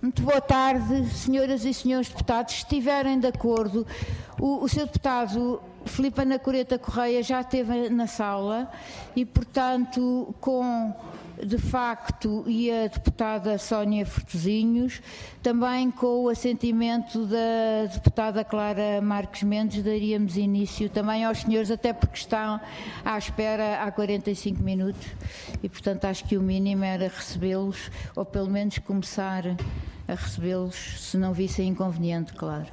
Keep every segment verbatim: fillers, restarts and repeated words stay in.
Muito boa tarde, senhoras e senhores deputados. Se estiverem de acordo, o, o senhor deputado Filipe Anacoreta Correia já esteve na sala e, portanto, com, de facto, e a deputada Sónia Fortezinhos, também com o assentimento da deputada Clara Marques Mendes, daríamos início também aos senhores, até porque estão à espera há quarenta e cinco minutos e, portanto, acho que o mínimo era recebê-los, ou pelo menos começar a recebê-los, se não vissem inconveniente, claro.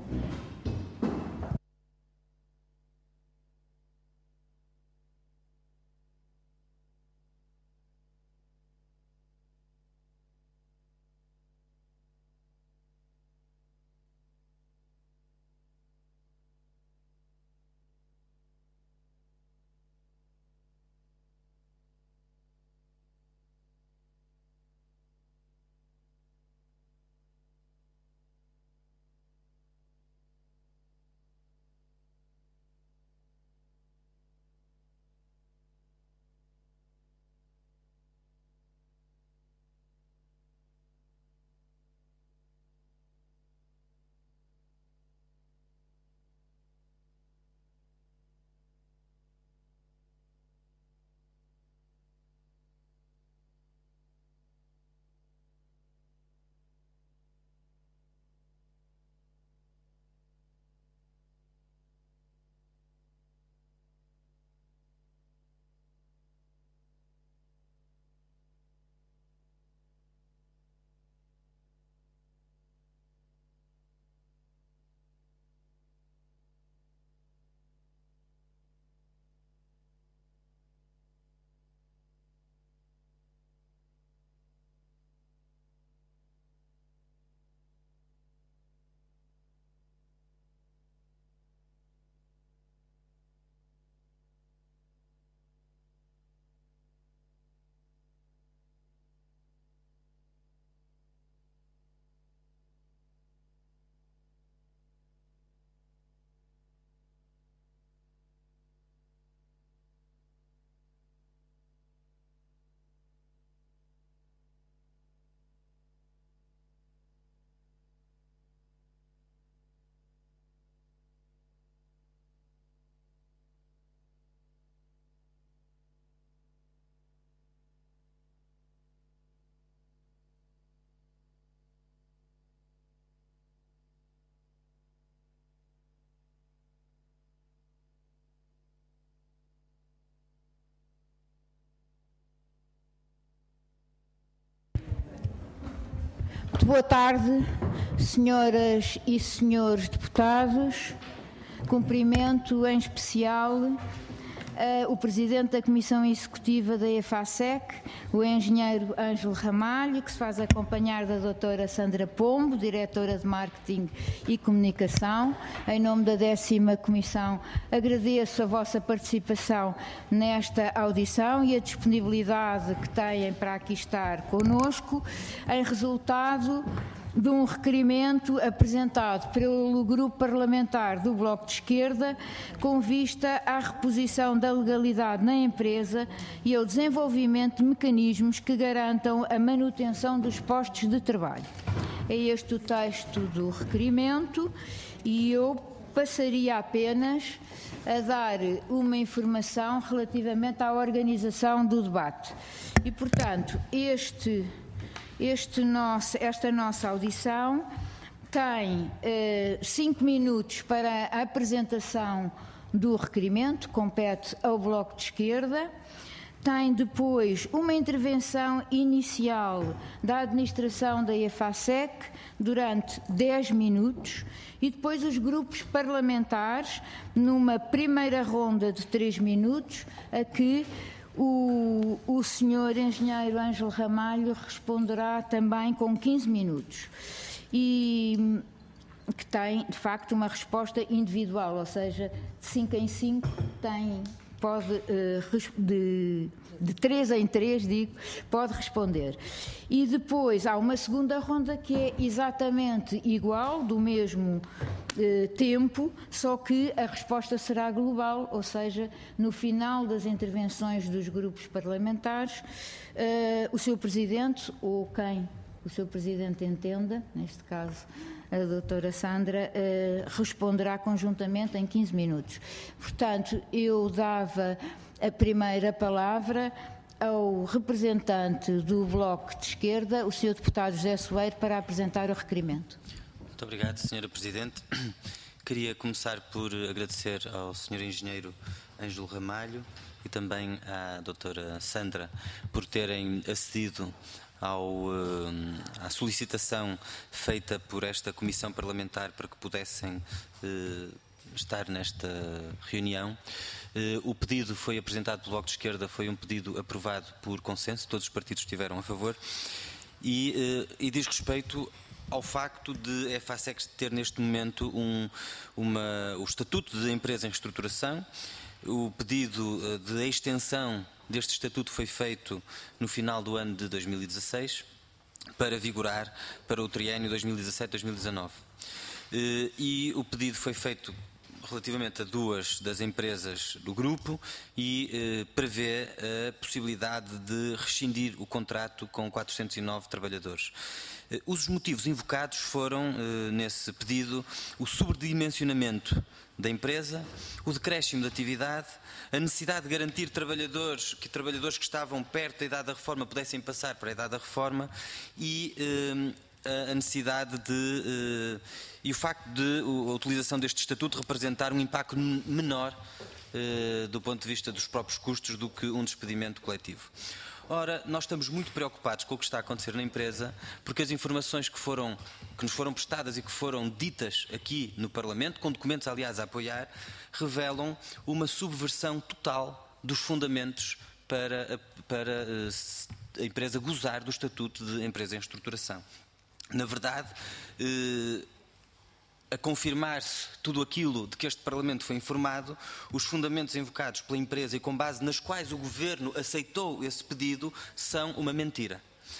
Muito boa tarde, senhoras e senhores deputados. Cumprimento em especial uh, o Presidente da Comissão Executiva da EFASEC, o Engenheiro Ângelo Ramalho, que se faz acompanhar da doutora Sandra Pombo, Diretora de Marketing e Comunicação. Em nome da décima Comissão, agradeço a vossa participação nesta audição e a disponibilidade que têm para aqui estar conosco, em resultado de um requerimento apresentado pelo Grupo Parlamentar do Bloco de Esquerda com vista à reposição da legalidade na empresa e ao desenvolvimento de mecanismos que garantam a manutenção dos postos de trabalho. É este o texto do requerimento e eu passaria apenas a dar uma informação relativamente à organização do debate. E, portanto, este... Este nosso, esta nossa audição tem eh, cinco minutos para a apresentação do requerimento, compete ao Bloco de Esquerda. Tem depois uma intervenção inicial da administração da EFASEC durante dez minutos e depois os grupos parlamentares numa primeira ronda de três minutos a que O, o senhor Engenheiro Ângelo Ramalho responderá também com quinze minutos e que tem, de facto, uma resposta individual, ou seja, de cinco em cinco tem, pode, de, de três em três, digo, pode responder. E depois há uma segunda ronda que é exatamente igual, do mesmo eh, tempo, só que a resposta será global, ou seja, no final das intervenções dos grupos parlamentares, eh, o seu Presidente ou quem o seu Presidente entenda, neste caso a doutora Sandra, eh, responderá conjuntamente em quinze minutos. Portanto, eu dava a primeira palavra ao representante do Bloco de Esquerda, o senhor Deputado José Soeiro, para apresentar o requerimento. Muito obrigado, senhora Presidente. Queria começar por agradecer ao senhor Engenheiro Ângelo Ramalho e também à doutora Sandra por terem acedido ao, à solicitação feita por esta Comissão Parlamentar para que pudessem eh, estar nesta reunião. Eh, o pedido foi apresentado pelo Bloco de Esquerda, foi um pedido aprovado por consenso, todos os partidos estiveram a favor, e, eh, e diz respeito ao facto de a EFASEX ter neste momento um, uma, o Estatuto de Empresa em Reestruturação. O pedido de extensão deste Estatuto foi feito no final do ano de dois mil e dezasseis para vigorar para o triênio dois mil e dezassete a dois mil e dezanove. E o pedido foi feito relativamente a duas das empresas do grupo e eh, prevê a possibilidade de rescindir o contrato com quatrocentos e nove trabalhadores. Eh, os motivos invocados foram, eh, nesse pedido, o sobredimensionamento da empresa, o decréscimo da atividade, a necessidade de garantir trabalhadores, que trabalhadores que estavam perto da idade da reforma pudessem passar para a idade da reforma e eh, a necessidade de... Eh, e o facto de a utilização deste estatuto representar um impacto menor eh, do ponto de vista dos próprios custos do que um despedimento coletivo. Ora, nós estamos muito preocupados com o que está a acontecer na empresa, porque as informações que, foram, que nos foram prestadas e que foram ditas aqui no Parlamento, com documentos aliás a apoiar, revelam uma subversão total dos fundamentos para a, para a empresa gozar do estatuto de empresa em reestruturação. Na verdade, eh, a confirmar-se tudo aquilo de que este Parlamento foi informado, os fundamentos invocados pela empresa e com base nas quais o Governo aceitou esse pedido são uma mentira.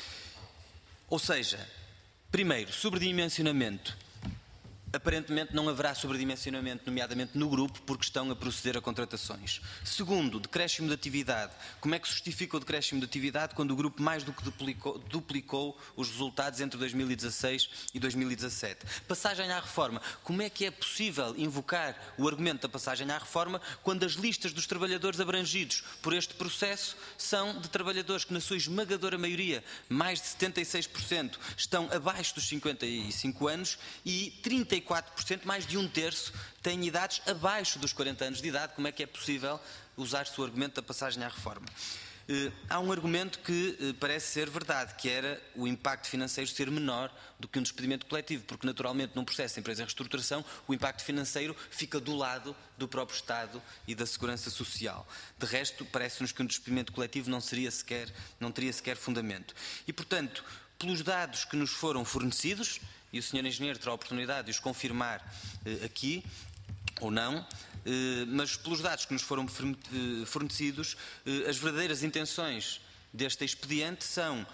Ou seja, primeiro, sobredimensionamento. Aparentemente não haverá sobredimensionamento, nomeadamente no grupo, porque estão a proceder a contratações. Segundo, decréscimo de atividade. Como é que se justifica o decréscimo de atividade quando o grupo mais do que duplicou, duplicou os resultados entre dois mil e dezasseis e dois mil e dezassete? Passagem à reforma. Como é que é possível invocar o argumento da passagem à reforma quando as listas dos trabalhadores abrangidos por este processo são de trabalhadores que, na sua esmagadora maioria, mais de setenta e seis por cento, estão abaixo dos cinquenta e cinco anos e trinta e quatro por cento, mais de um terço, têm idades abaixo dos quarenta anos de idade? Como é que é possível usar-se o argumento da passagem à reforma? Eh, há um argumento que eh, parece ser verdade, que era o impacto financeiro ser menor do que um despedimento coletivo, porque naturalmente num processo de empresa em reestruturação o impacto financeiro fica do lado do próprio Estado e da Segurança Social. De resto, parece-nos que um despedimento coletivo não, seria sequer, não teria sequer fundamento. E, portanto, pelos dados que nos foram fornecidos, e o senhor Engenheiro terá a oportunidade de os confirmar eh, aqui, ou não, eh, mas pelos dados que nos foram fornecidos, eh, as verdadeiras intenções deste expediente são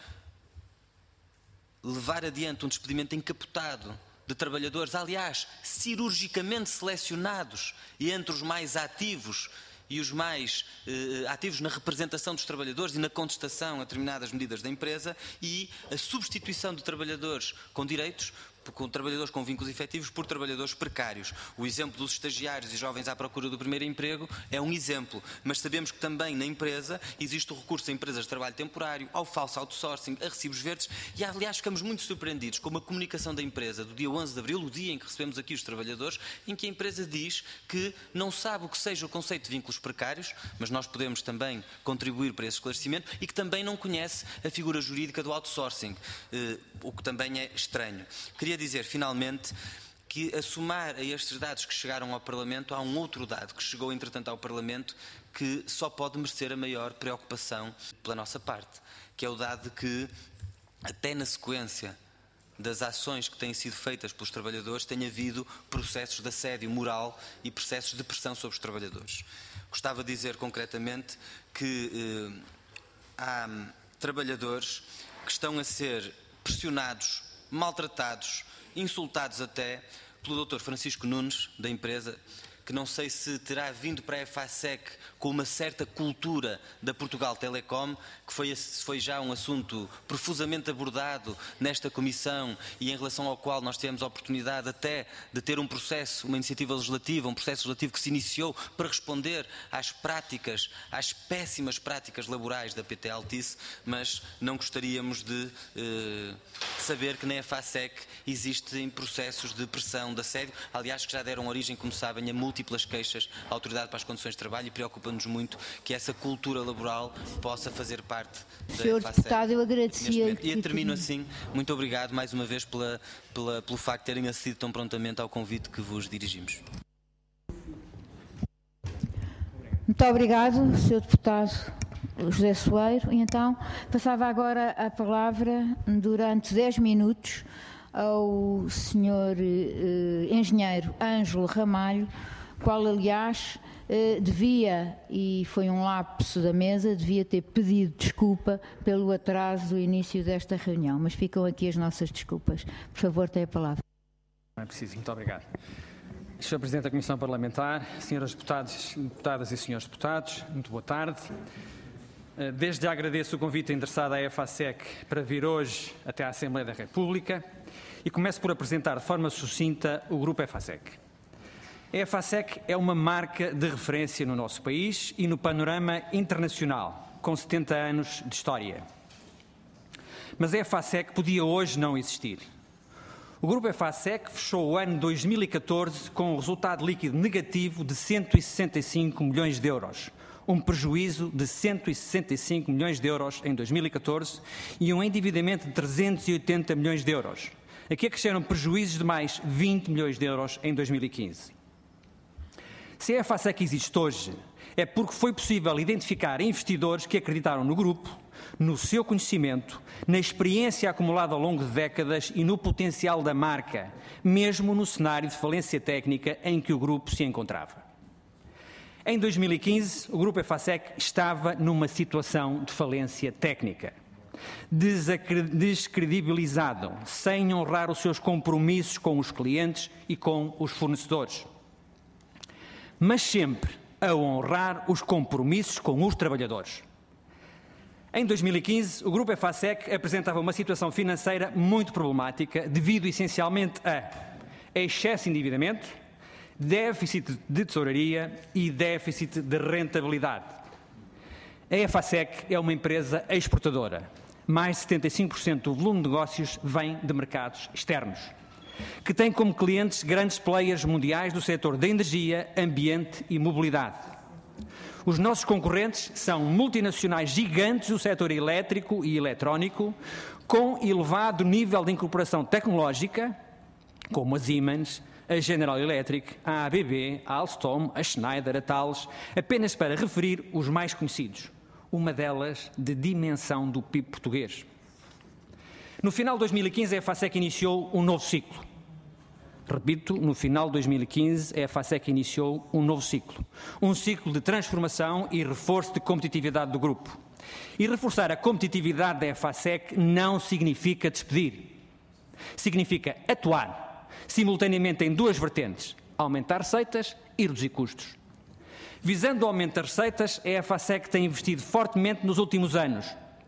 levar adiante um despedimento encapotado de trabalhadores, aliás, cirurgicamente selecionados e entre os mais ativos e os mais eh, ativos na representação dos trabalhadores e na contestação a determinadas medidas da empresa, e a substituição de trabalhadores com direitos, com trabalhadores com vínculos efetivos, por trabalhadores precários. O exemplo dos estagiários e jovens à procura do primeiro emprego é um exemplo, mas sabemos que também na empresa existe o recurso a empresas de trabalho temporário, ao falso outsourcing, a recibos verdes, e aliás ficamos muito surpreendidos com uma comunicação da empresa do dia onze de abril, o dia em que recebemos aqui os trabalhadores, em que a empresa diz que não sabe o que seja o conceito de vínculos precários, mas nós podemos também contribuir para esse esclarecimento, e que também não conhece a figura jurídica do outsourcing, eh, o que também é estranho. Queria dizer, finalmente, que a somar a estes dados que chegaram ao Parlamento, há um outro dado que chegou, entretanto, ao Parlamento, que só pode merecer a maior preocupação pela nossa parte, que é o dado de que, até na sequência das ações que têm sido feitas pelos trabalhadores, tem havido processos de assédio moral e processos de pressão sobre os trabalhadores. Gostava de dizer concretamente que eh, há trabalhadores que estão a ser pressionados, maltratados, insultados até, pelo doutor Francisco Nunes, da empresa, que não sei se terá vindo para a EFASEC com uma certa cultura da Portugal Telecom, que foi, foi já um assunto profusamente abordado nesta comissão e em relação ao qual nós tivemos a oportunidade até de ter um processo, uma iniciativa legislativa, um processo legislativo que se iniciou para responder às práticas, às péssimas práticas laborais da P T Altice, mas não gostaríamos de eh, saber que na EFASEC existem processos de pressão, de assédio, aliás que já deram origem, como sabem, a múltiplas queixas à Autoridade para as Condições de Trabalho, e preocupa-nos muito que essa cultura laboral possa fazer parte da Senhor EFASEC. Deputado, eu agradecia. E eu termino assim. Muito obrigado mais uma vez pela, pela, pelo facto de terem acedido tão prontamente ao convite que vos dirigimos. Muito obrigado, senhor Deputado José Soeiro. E então, passava agora a palavra durante dez minutos ao senhor eh, Engenheiro Ângelo Ramalho, qual, aliás, eh, devia, e foi um lapso da mesa, devia ter pedido desculpa pelo atraso do início desta reunião, mas ficam aqui as nossas desculpas. Por favor, tem a palavra. Não é preciso, muito obrigado. senhor Presidente da Comissão Parlamentar, senhoras deputadas, deputadas e senhores deputados, muito boa tarde. Desde já agradeço o convite endereçado à EFASEC para vir hoje até à Assembleia da República e começo por apresentar de forma sucinta o Grupo EFASEC. A EFASEC é uma marca de referência no nosso país e no panorama internacional, com setenta anos de história. Mas a EFASEC podia hoje não existir. O Grupo EFASEC fechou o ano dois mil e catorze com um resultado líquido negativo de cento e sessenta e cinco milhões de euros, um prejuízo de cento e sessenta e cinco milhões de euros em dois mil e catorze e um endividamento de trezentos e oitenta milhões de euros. Aqui acresceram prejuízos de mais vinte milhões de euros em dois mil e quinze. Se a EFASEC existe hoje, é porque foi possível identificar investidores que acreditaram no grupo, no seu conhecimento, na experiência acumulada ao longo de décadas e no potencial da marca, mesmo no cenário de falência técnica em que o grupo se encontrava. Em dois mil e quinze, o Grupo EFASEC estava numa situação de falência técnica, descredibilizado, sem honrar os seus compromissos com os clientes e com os fornecedores, mas sempre a honrar os compromissos com os trabalhadores. Em dois mil e quinze, o Grupo EFASEC apresentava uma situação financeira muito problemática devido essencialmente a excesso de endividamento, déficit de tesouraria e déficit de rentabilidade. A EFASEC é uma empresa exportadora. Mais de setenta e cinco por cento do volume de negócios vem de mercados externos, que tem como clientes grandes players mundiais do setor da energia, ambiente e mobilidade. Os nossos concorrentes são multinacionais gigantes do setor elétrico e eletrónico, com elevado nível de incorporação tecnológica, como a Siemens, a General Electric, a A B B, a Alstom, a Schneider, a Thales, apenas para referir os mais conhecidos, uma delas de dimensão do P I B português. No final de dois mil e quinze, a EFASEC iniciou um novo ciclo. Repito, no final de dois mil e quinze, a EFASEC iniciou um novo ciclo. Um ciclo de transformação e reforço de competitividade do grupo. E reforçar a competitividade da EFASEC não significa despedir. Significa atuar, simultaneamente em duas vertentes, aumentar receitas e reduzir custos. Visando o aumento das receitas, a EFASEC tem investido fortemente nos últimos anos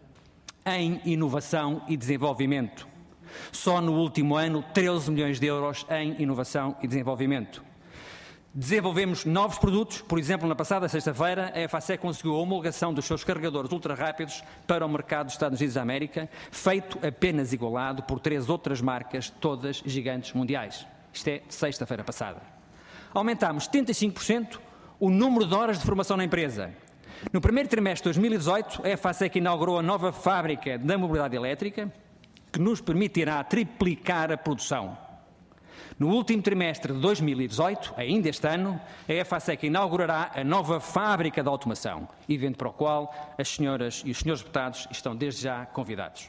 em inovação e desenvolvimento. Só no último ano, treze milhões de euros em inovação e desenvolvimento. Desenvolvemos novos produtos, por exemplo, na passada sexta-feira, a EFASEC conseguiu a homologação dos seus carregadores ultra-rápidos para o mercado dos Estados Unidos da América, feito apenas igualado por três outras marcas, todas gigantes mundiais. Isto é sexta-feira passada. Aumentámos setenta e cinco por cento o número de horas de formação na empresa. No primeiro trimestre de dois mil e dezoito, a EFASEC inaugurou a nova fábrica da mobilidade elétrica, que nos permitirá triplicar a produção. No último trimestre de dois mil e dezoito, ainda este ano, a EFASEC inaugurará a nova fábrica de automação, evento para o qual as senhoras e os senhores deputados estão desde já convidados.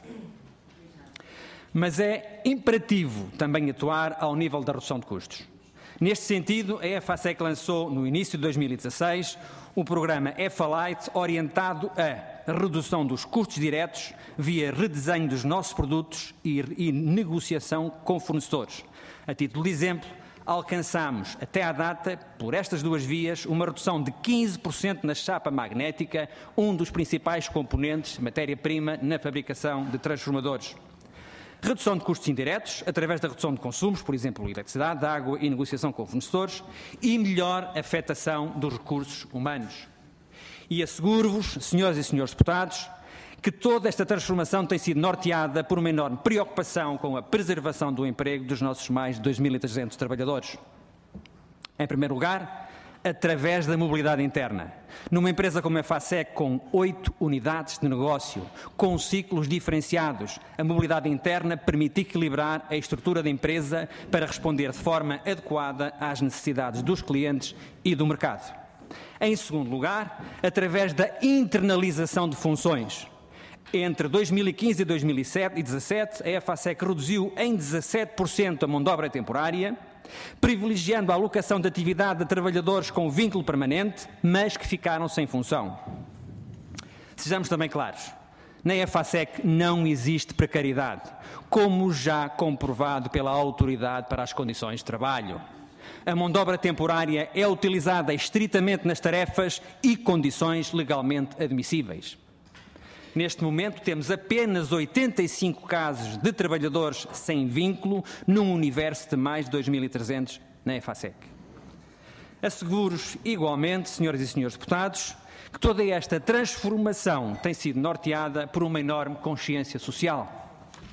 Mas é imperativo também atuar ao nível da redução de custos. Neste sentido, a EFASEC lançou, no início de dois mil e dezasseis, o programa EFALITE, orientado a redução dos custos diretos via redesenho dos nossos produtos e, e negociação com fornecedores. A título de exemplo, alcançamos, até à data, por estas duas vias, uma redução de quinze por cento na chapa magnética, um dos principais componentes, matéria-prima, na fabricação de transformadores. Redução de custos indiretos, através da redução de consumos, por exemplo, eletricidade, água e negociação com fornecedores, e melhor afetação dos recursos humanos. E asseguro-vos, senhoras e senhores deputados, que toda esta transformação tem sido norteada por uma enorme preocupação com a preservação do emprego dos nossos mais de dois mil e trezentos trabalhadores. Em primeiro lugar, através da mobilidade interna. Numa empresa como a EFASEC, com oito unidades de negócio, com ciclos diferenciados, a mobilidade interna permite equilibrar a estrutura da empresa para responder de forma adequada às necessidades dos clientes e do mercado. Em segundo lugar, através da internalização de funções. Entre dois mil e quinze e dois mil e dezassete, a EFASEC reduziu em dezassete por cento a mão de obra temporária, privilegiando a alocação de atividade de trabalhadores com vínculo permanente, mas que ficaram sem função. Sejamos também claros, na EFASEC não existe precariedade, como já comprovado pela Autoridade para as Condições de Trabalho. A mão de obra temporária é utilizada estritamente nas tarefas e condições legalmente admissíveis. Neste momento temos apenas oitenta e cinco casos de trabalhadores sem vínculo num universo de mais de dois mil e trezentos na EFASEC. Asseguro-vos igualmente, senhoras e senhores deputados, que toda esta transformação tem sido norteada por uma enorme consciência social.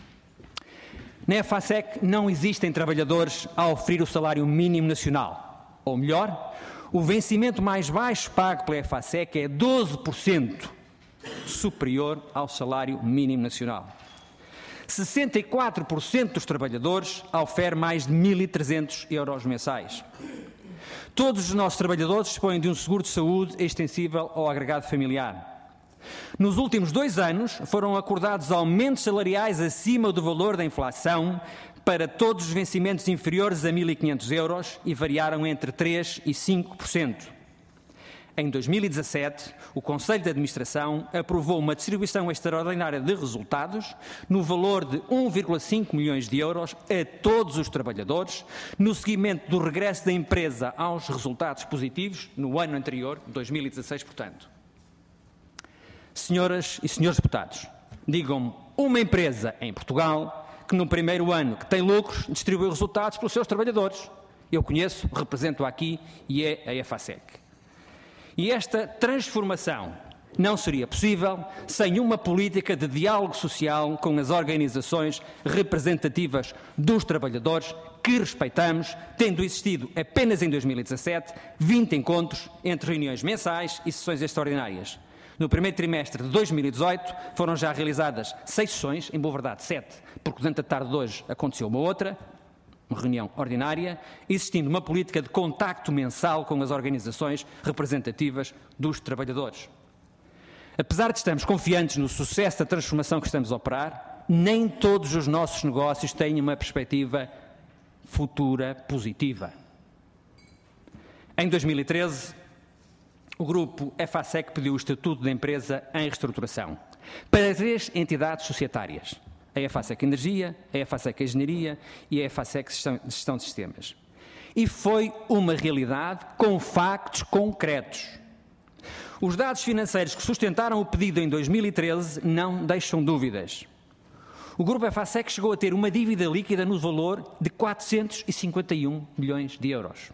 Na EFASEC não existem trabalhadores a oferir o salário mínimo nacional. Ou melhor, o vencimento mais baixo pago pela EFASEC é doze por cento superior ao salário mínimo nacional. sessenta e quatro por cento dos trabalhadores oferem mais de mil e trezentos euros mensais. Todos os nossos trabalhadores dispõem de um seguro de saúde extensível ao agregado familiar. Nos últimos dois anos foram acordados aumentos salariais acima do valor da inflação para todos os vencimentos inferiores a mil e quinhentos euros e variaram entre três e cinco por cento. Em dois mil e dezassete, o Conselho de Administração aprovou uma distribuição extraordinária de resultados no valor de um vírgula cinco milhões de euros a todos os trabalhadores, no seguimento do regresso da empresa aos resultados positivos no ano anterior, dois mil e dezasseis, portanto. Senhoras e senhores deputados, digam-me uma empresa em Portugal que no primeiro ano que tem lucros distribui resultados pelos seus trabalhadores. Eu conheço, represento aqui e é a EFASEC. E esta transformação não seria possível sem uma política de diálogo social com as organizações representativas dos trabalhadores que respeitamos, tendo existido apenas em dois mil e dezassete vinte encontros entre reuniões mensais e sessões extraordinárias. No primeiro trimestre de dois mil e dezoito foram já realizadas seis sessões, em boa verdade sete, porque durante a tarde de hoje aconteceu uma outra, uma reunião ordinária, existindo uma política de contacto mensal com as organizações representativas dos trabalhadores. Apesar de estarmos confiantes no sucesso da transformação que estamos a operar, nem todos os nossos negócios têm uma perspectiva futura positiva. Em dois mil e treze, o grupo EFASEC pediu o estatuto da empresa em reestruturação para três entidades societárias: a EFASEC Energia, a EFASEC Engenharia e a EFASEC Gestão de Sistemas. E foi uma realidade com factos concretos. Os dados financeiros que sustentaram o pedido em dois mil e treze não deixam dúvidas. O grupo EFASEC chegou a ter uma dívida líquida no valor de quatrocentos e cinquenta e um milhões de euros.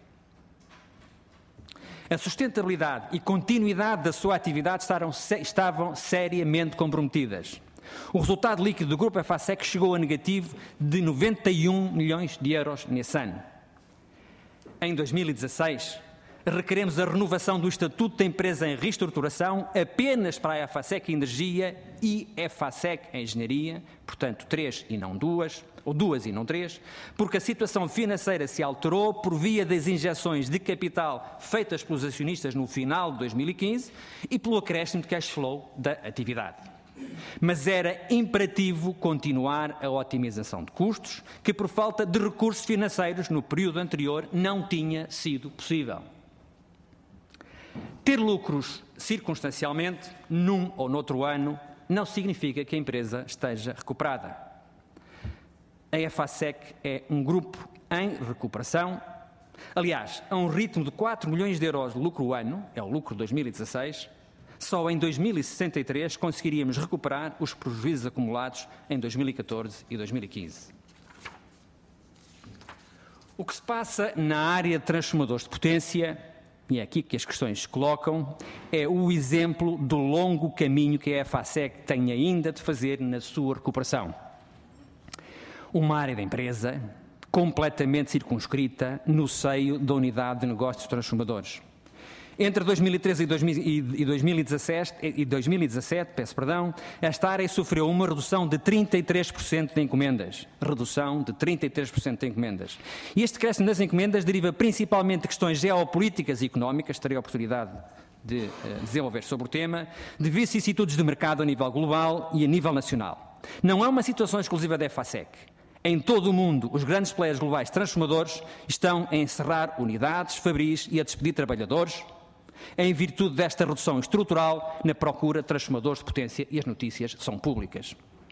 A sustentabilidade e continuidade da sua atividade estavam, estavam seriamente comprometidas. O resultado líquido do grupo EFASEC chegou a negativo de noventa e um milhões de euros nesse ano. Em dois mil e dezasseis, requeremos a renovação do Estatuto da Empresa em reestruturação apenas para a EFASEC Energia e EFASEC Engenharia, portanto três e não duas, ou duas e não três, porque a situação financeira se alterou por via das injeções de capital feitas pelos acionistas no final de dois mil e quinze e pelo acréscimo de cash flow da atividade. Mas era imperativo continuar a otimização de custos, que por falta de recursos financeiros no período anterior não tinha sido possível. Ter lucros circunstancialmente, num ou noutro ano, não significa que a empresa esteja recuperada. A EFASEC é um grupo em recuperação Aliás, a um ritmo de quatro milhões de euros de lucro ano, é o lucro de dois mil e dezasseis, só em dois mil e sessenta e três conseguiríamos recuperar os prejuízos acumulados em dois mil e catorze e dois mil e quinze. O que se passa na área de transformadores de potência, e é aqui que as questões se colocam, é o exemplo do longo caminho que a EFASEC tem ainda de fazer na sua recuperação. Uma área da empresa completamente circunscrita no seio da unidade de negócios de transformadores. Entre dois mil e treze e dois mil e dezassete, e dois mil e dezassete, peço perdão, esta área sofreu uma redução de trinta e três por cento de encomendas. Redução de trinta e três por cento de encomendas. E este decréscimo das encomendas deriva principalmente de questões geopolíticas e económicas, terei a oportunidade de uh, desenvolver sobre o tema, de vicissitudes de mercado a nível global e a nível nacional. Não é uma situação exclusiva da EFASEC. Em todo o mundo, os grandes players globais transformadores estão a encerrar unidades, fabris e a despedir trabalhadores, em virtude desta redução estrutural na procura de transformadores de potência, e as notícias são públicas.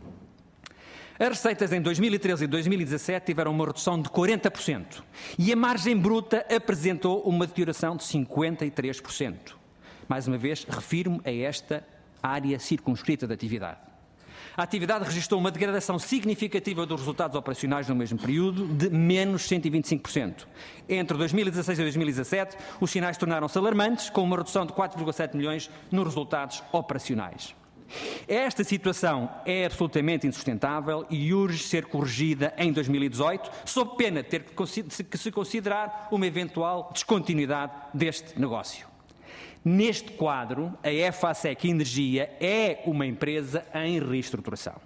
As receitas em dois mil e treze e dois mil e dezassete tiveram uma redução de quarenta por cento e a margem bruta apresentou uma deterioração de cinquenta e três por cento. Mais uma vez, refiro-me a esta área circunscrita de atividade. A atividade registrou uma degradação significativa dos resultados operacionais no mesmo período, de menos cento e vinte e cinco por cento. Entre dois mil e dezasseis e dois mil e dezassete, os sinais tornaram-se alarmantes, com uma redução de quatro vírgula sete milhões nos resultados operacionais. Esta situação é absolutamente insustentável e urge ser corrigida em dois mil e dezoito, sob pena de ter que se considerar uma eventual descontinuidade deste negócio. Neste quadro, a EFASEC Energia é uma empresa em reestruturação.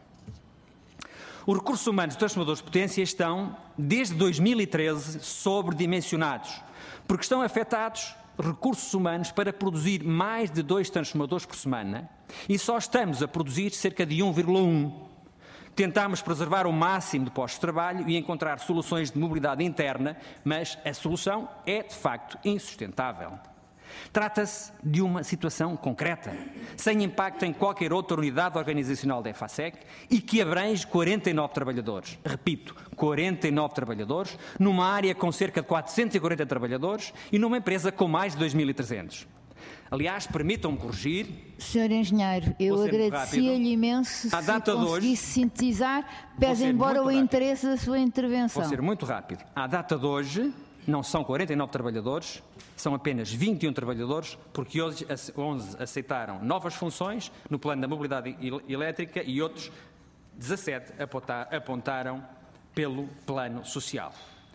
Os recursos humanos de transformadores de potência estão, desde dois mil e treze, sobredimensionados, porque estão afetados recursos humanos para produzir mais de dois transformadores por semana e só estamos a produzir cerca de um vírgula um. Tentámos preservar o máximo de postos de trabalho e encontrar soluções de mobilidade interna, mas a solução é, de facto, insustentável. Trata-se de uma situação concreta, sem impacto em qualquer outra unidade organizacional da EFASEC e que abrange quarenta e nove trabalhadores. Repito, quarenta e nove trabalhadores, numa área com cerca de quatrocentos e quarenta trabalhadores e numa empresa com mais de dois mil e trezentos. Aliás, permitam-me corrigir. senhor Engenheiro, eu agradecia-lhe imenso à data se conseguisse de hoje, sintetizar, pese embora o interesse da sua intervenção. Vou ser muito rápido. À data de hoje, não são quarenta e nove trabalhadores, são apenas vinte e um trabalhadores, porque hoje onze aceitaram novas funções no plano da mobilidade elétrica e outros dezassete apontaram pelo plano social.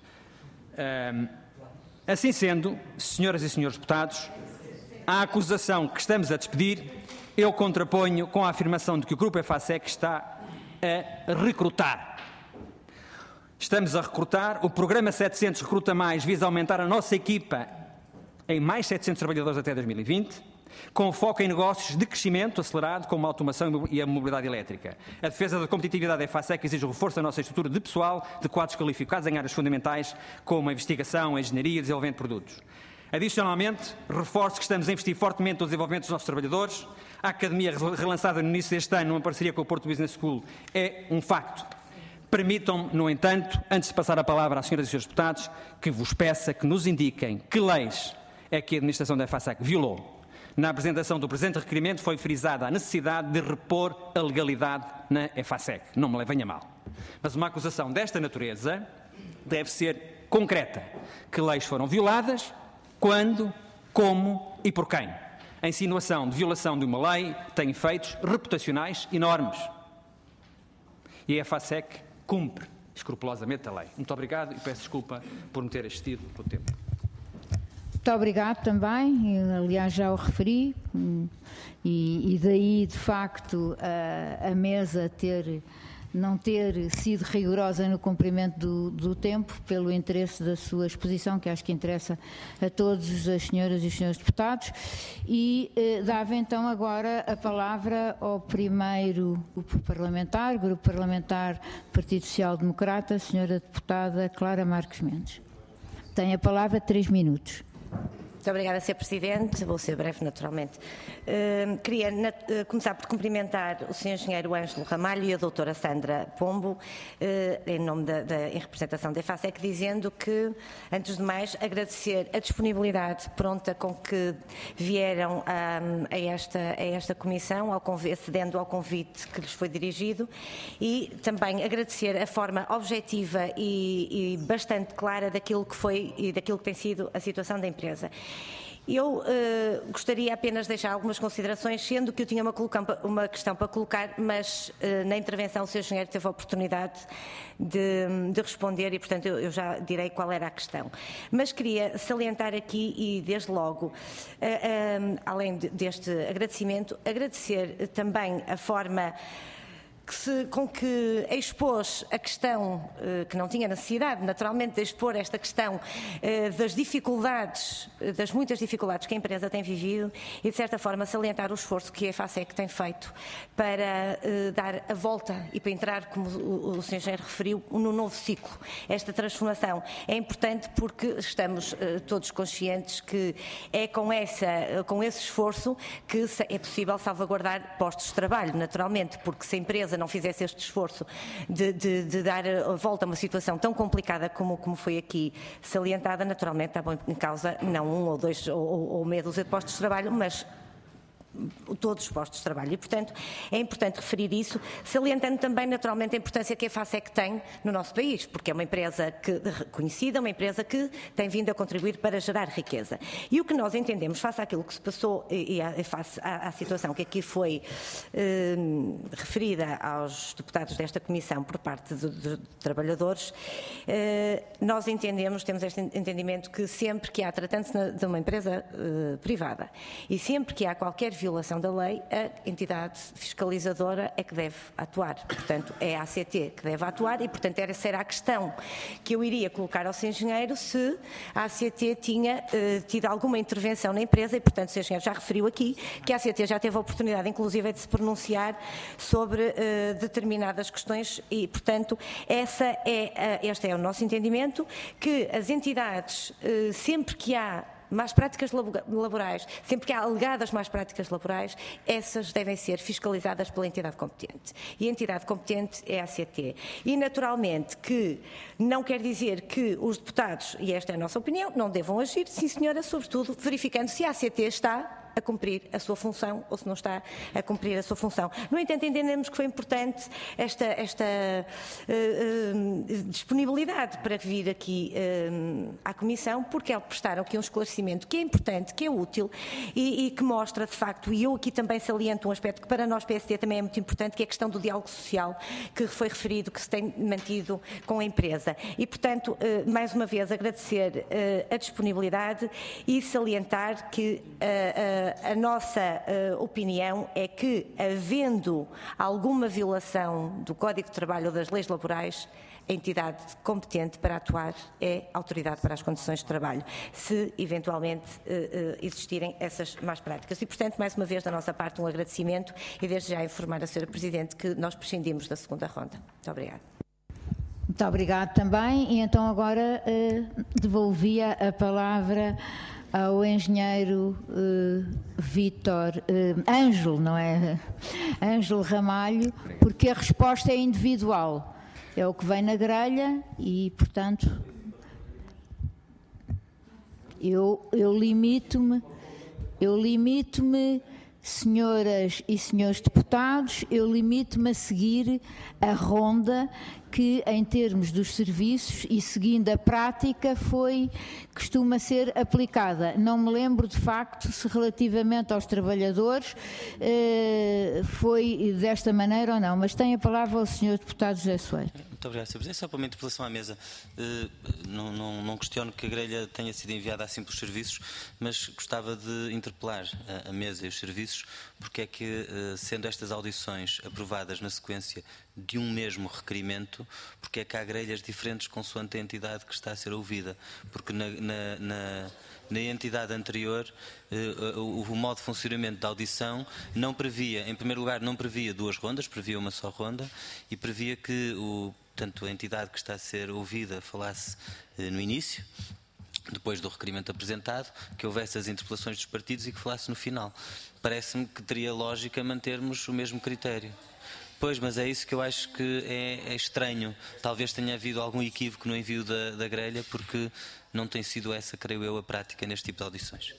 Assim sendo, senhoras e senhores deputados, a acusação que estamos a despedir, eu contraponho com a afirmação de que o Grupo EFASEC está a recrutar. Estamos a recrutar, o programa setecentos Recruta Mais visa aumentar a nossa equipa em mais setecentos trabalhadores até dois mil e vinte, com foco em negócios de crescimento acelerado, como a automação e a mobilidade elétrica. A defesa da competitividade da EFASEC exige o reforço da nossa estrutura de pessoal, de quadros qualificados em áreas fundamentais, como a investigação, a engenharia e desenvolvimento de produtos. Adicionalmente, reforço que estamos a investir fortemente no desenvolvimento dos nossos trabalhadores. A Academia, relançada no início deste ano, numa parceria com o Porto Business School, é um facto. Permitam-me, no entanto, antes de passar a palavra às senhoras e senhores deputados, que vos peça que nos indiquem que leis é que a administração da EFASEC violou. Na apresentação do presente requerimento foi frisada a necessidade de repor a legalidade na EFASEC. Não me levem a mal. Mas uma acusação desta natureza deve ser concreta. Que leis foram violadas, quando, como e por quem? A insinuação de violação de uma lei tem efeitos reputacionais enormes. E a EFASEC cumpre escrupulosamente a lei. Muito obrigado e peço desculpa por me ter assistido pelo tempo. Muito obrigado também, eu, aliás já o referi, e, e daí de facto a, a mesa ter, não ter sido rigorosa no cumprimento do, do tempo, pelo interesse da sua exposição, que acho que interessa a todos as senhoras e os senhores deputados, e eh, dava então agora a palavra ao primeiro grupo parlamentar, Grupo Parlamentar Partido Social Democrata, a senhora deputada Clara Marques Mendes. Tem a palavra, três minutos. Muito obrigada, senhor Presidente. Vou ser breve, naturalmente. Uh, queria na, uh, começar por cumprimentar o senhor Engenheiro Ângelo Ramalho e a doutora Sandra Pombo, uh, em nome da, da em representação da EFASEC, dizendo que, antes de mais, agradecer a disponibilidade pronta com que vieram a, a, esta, a esta comissão, ao convite, cedendo ao convite que lhes foi dirigido, e também agradecer a forma objetiva e, e bastante clara daquilo que foi e daquilo que tem sido a situação da empresa. Eu uh, gostaria apenas de deixar algumas considerações, sendo que eu tinha uma, uma questão para colocar, mas uh, na intervenção o senhor Engenheiro teve a oportunidade de, de responder e, portanto, eu, eu já direi qual era a questão. Mas queria salientar aqui e, desde logo, uh, uh, além de, deste agradecimento, agradecer também a forma Que se, com que expôs a questão, eh, que não tinha necessidade, naturalmente, de expor esta questão eh, das dificuldades, das muitas dificuldades que a empresa tem vivido e, de certa forma, salientar o esforço que a EFASEC tem feito para eh, dar a volta e para entrar, como o, o senhor Engenheiro referiu, no novo ciclo. Esta transformação é importante porque estamos eh, todos conscientes que é com, essa, com esse esforço que é possível salvaguardar postos de trabalho, naturalmente, porque se a empresa não fizesse este esforço de, de, de dar a volta a uma situação tão complicada como, como foi aqui salientada, naturalmente estava em causa não um ou dois ou, ou meia dúzia de postos de trabalho, mas todos os postos de trabalho. E, portanto, é importante referir isso, salientando também, naturalmente, a importância que a EFASEC tem no nosso país, porque é uma empresa que, reconhecida, uma empresa que tem vindo a contribuir para gerar riqueza. E o que nós entendemos, face àquilo que se passou e, e face à, à situação que aqui foi eh, referida aos deputados desta Comissão por parte dos trabalhadores, eh, nós entendemos, temos este entendimento que sempre que há, tratando-se de uma empresa eh, privada, e sempre que há qualquer violação da lei, a entidade fiscalizadora é que deve atuar. Portanto, é a A C T que deve atuar e, portanto, era ser a questão que eu iria colocar ao senhor Engenheiro se a A C T tinha eh, tido alguma intervenção na empresa e, portanto, o senhor Engenheiro já referiu aqui que a A C T já teve a oportunidade, inclusive, de se pronunciar sobre eh, determinadas questões e, portanto, essa é, uh, este é o nosso entendimento, que as entidades, eh, sempre que há más práticas laborais, sempre que há alegadas más práticas laborais, essas devem ser fiscalizadas pela entidade competente. E a entidade competente é a A C T. E, naturalmente, que não quer dizer que os deputados, e esta é a nossa opinião, não devam agir, sim senhora, sobretudo verificando se a A C T está a cumprir a sua função ou se não está a cumprir a sua função. No entanto, entendemos que foi importante esta, esta uh, uh, disponibilidade para vir aqui uh, à Comissão, porque eles prestaram aqui um esclarecimento que é importante, que é útil e, e que mostra, de facto, e eu aqui também saliento um aspecto que para nós P S D também é muito importante, que é a questão do diálogo social, que foi referido, que se tem mantido com a empresa. E, portanto, uh, mais uma vez agradecer uh, a disponibilidade e salientar que uh, uh, a nossa uh, opinião é que, havendo alguma violação do Código de Trabalho ou das leis laborais, a entidade competente para atuar é a Autoridade para as Condições de Trabalho, se eventualmente uh, uh, existirem essas más práticas. E, portanto, mais uma vez da nossa parte um agradecimento e desde já informar a senhora Presidente que nós prescindimos da segunda ronda. Muito obrigada. Muito obrigada também. E então agora uh, devolvia a palavra ao engenheiro uh, Vítor uh, Ângelo, não é? Ângelo Ramalho, porque a resposta é individual. É o que vem na grelha e, portanto, eu, eu limito-me, eu limito-me, senhoras e senhores deputados, eu limito-me a seguir a ronda que, em termos dos serviços e seguindo a prática, foi, costuma ser aplicada. Não me lembro, de facto, se relativamente aos trabalhadores eh, foi desta maneira ou não, mas tem a palavra o senhor deputado José Soeiro. Muito obrigado, senhor Presidente. Só para uma interpelação à mesa. Uh, não, não, não questiono que a grelha tenha sido enviada assim pelos serviços, mas gostava de interpelar a, a mesa e os serviços, porque é que, uh, sendo estas audições aprovadas na sequência de um mesmo requerimento, porque é que há grelhas diferentes consoante a entidade que está a ser ouvida? Porque na, na, na, na entidade anterior, uh, o, o modo de funcionamento da audição não previa, em primeiro lugar, não previa duas rondas, previa uma só ronda e previa que o Portanto, a entidade que está a ser ouvida falasse eh, no início, depois do requerimento apresentado, que houvesse as interpelações dos partidos e que falasse no final. Parece-me que teria lógica mantermos o mesmo critério. Pois, mas é isso que eu acho que é, é estranho. Talvez tenha havido algum equívoco no envio da, da grelha, porque não tem sido essa, creio eu, a prática neste tipo de audições.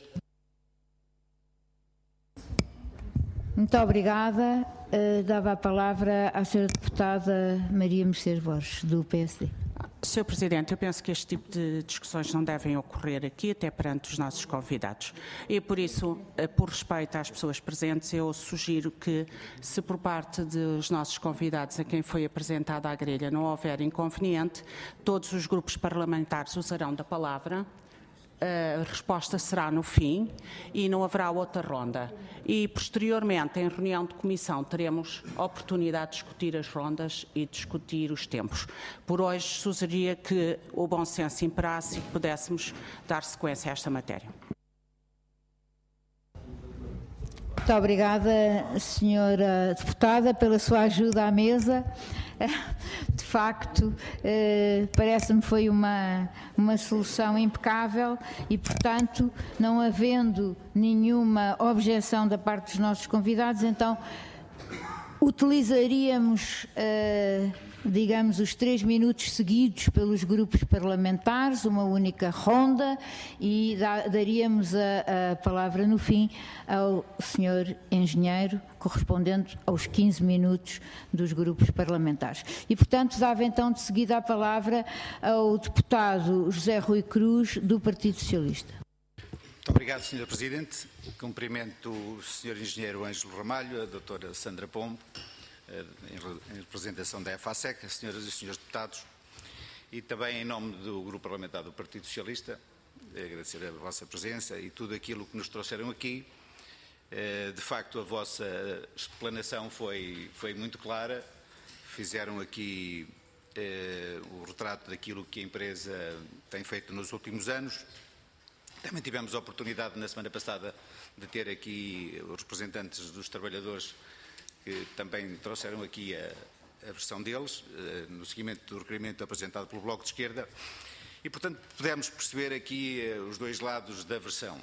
Muito obrigada. Uh, dava a palavra à senhora deputada Maria Mercedes Borges, do P S D. senhor Presidente, eu penso que este tipo de discussões não devem ocorrer aqui, até perante os nossos convidados. E, por isso, por respeito às pessoas presentes, eu sugiro que, se por parte dos nossos convidados a quem foi apresentada a grelha não houver inconveniente, todos os grupos parlamentares usarão da palavra. A resposta será no fim e não haverá outra ronda. E, posteriormente, em reunião de comissão, teremos a oportunidade de discutir as rondas e discutir os tempos. Por hoje, sugeria que o bom senso imperasse e que pudéssemos dar sequência a esta matéria. Muito obrigada, senhora deputada, pela sua ajuda à mesa. De facto, eh, parece-me que foi uma, uma solução impecável e, portanto, não havendo nenhuma objeção da parte dos nossos convidados, então utilizaríamos, eh, digamos, os três minutos seguidos pelos grupos parlamentares, uma única ronda, e da, daríamos a, a palavra no fim ao senhor engenheiro, correspondente aos quinze minutos dos grupos parlamentares. E, portanto, dava então de seguida a palavra ao deputado José Rui Cruz, do Partido Socialista. Muito obrigado, senhor Presidente. Cumprimento o senhor Engenheiro Ângelo Ramalho, a doutora Sandra Pombo, em representação da EFASEC, as senhoras e os senhores deputados, e também em nome do Grupo Parlamentar do Partido Socialista, agradecer a vossa presença e tudo aquilo que nos trouxeram aqui. De facto, a vossa explanação foi, foi muito clara, fizeram aqui eh, o retrato daquilo que a empresa tem feito nos últimos anos. Também tivemos a oportunidade, na semana passada, de ter aqui os representantes dos trabalhadores que também trouxeram aqui a, a versão deles, eh, no seguimento do requerimento apresentado pelo Bloco de Esquerda, e, portanto, pudemos perceber aqui eh, os dois lados da versão.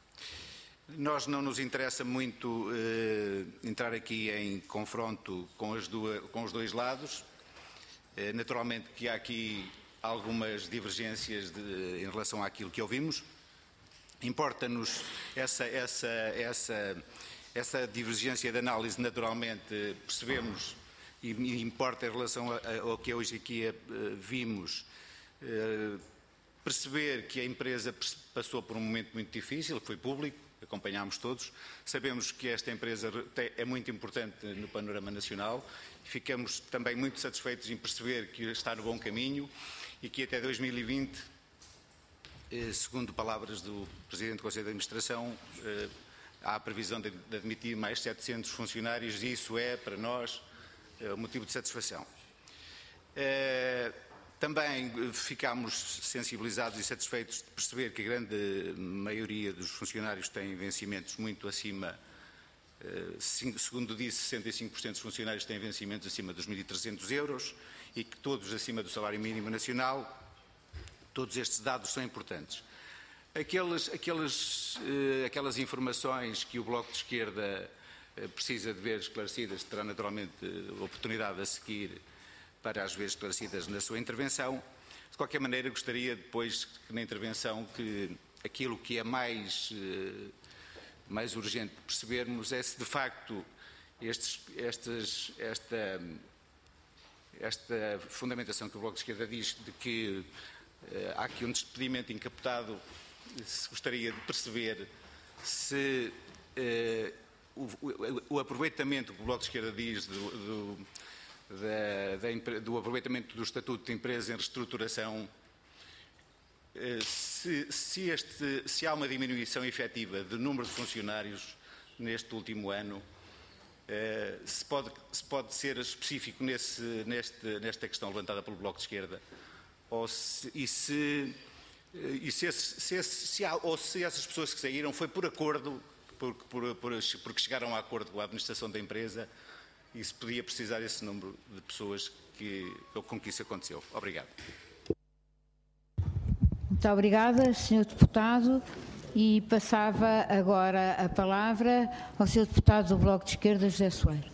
Nós não nos interessa muito eh, entrar aqui em confronto com, as duas, com os dois lados. Eh, naturalmente que há aqui algumas divergências de, em relação àquilo que ouvimos. Importa-nos essa, essa, essa, essa divergência de análise, naturalmente, percebemos, e, e importa em relação a, a, ao que hoje aqui a, a, vimos, eh, perceber que a empresa passou por um momento muito difícil, foi público, acompanhámos todos, sabemos que esta empresa é muito importante no panorama nacional, ficamos também muito satisfeitos em perceber que está no bom caminho e que até dois mil e vinte, segundo palavras do Presidente do Conselho de Administração, há a previsão de admitir mais setecentos funcionários e isso é, para nós, um motivo de satisfação. Também ficámos sensibilizados e satisfeitos de perceber que a grande maioria dos funcionários tem vencimentos muito acima, segundo disse, sessenta e cinco por cento dos funcionários têm vencimentos acima dos mil e trezentos euros e que todos acima do salário mínimo nacional. Todos estes dados são importantes. Aqueles, aqueles, aquelas informações que o Bloco de Esquerda precisa de ver esclarecidas terá naturalmente oportunidade a seguir para as ver esclarecidas na sua intervenção. De qualquer maneira, gostaria depois que na intervenção que aquilo que é mais, mais urgente percebermos é se de facto estes, estes, esta, esta fundamentação que o Bloco de Esquerda diz de que há aqui um despedimento encapotado, se gostaria de perceber se eh, o, o, o aproveitamento que o Bloco de Esquerda diz do, do, da, da, do aproveitamento do Estatuto de Empresa em reestruturação, eh, se, se, este, se há uma diminuição efetiva do número de funcionários neste último ano, eh, se, pode, se pode ser específico nesse, neste, nesta questão levantada pelo Bloco de Esquerda. Ou se, e se, e se, esse, se, esse, se há, ou se essas pessoas que saíram foi por acordo, por, por, por, porque chegaram a acordo com a administração da empresa e se podia precisar esse número de pessoas que, com que isso aconteceu. Obrigado. Muito obrigada, senhor Deputado. E passava agora a palavra ao senhor Deputado do Bloco de Esquerda, José Soeiro.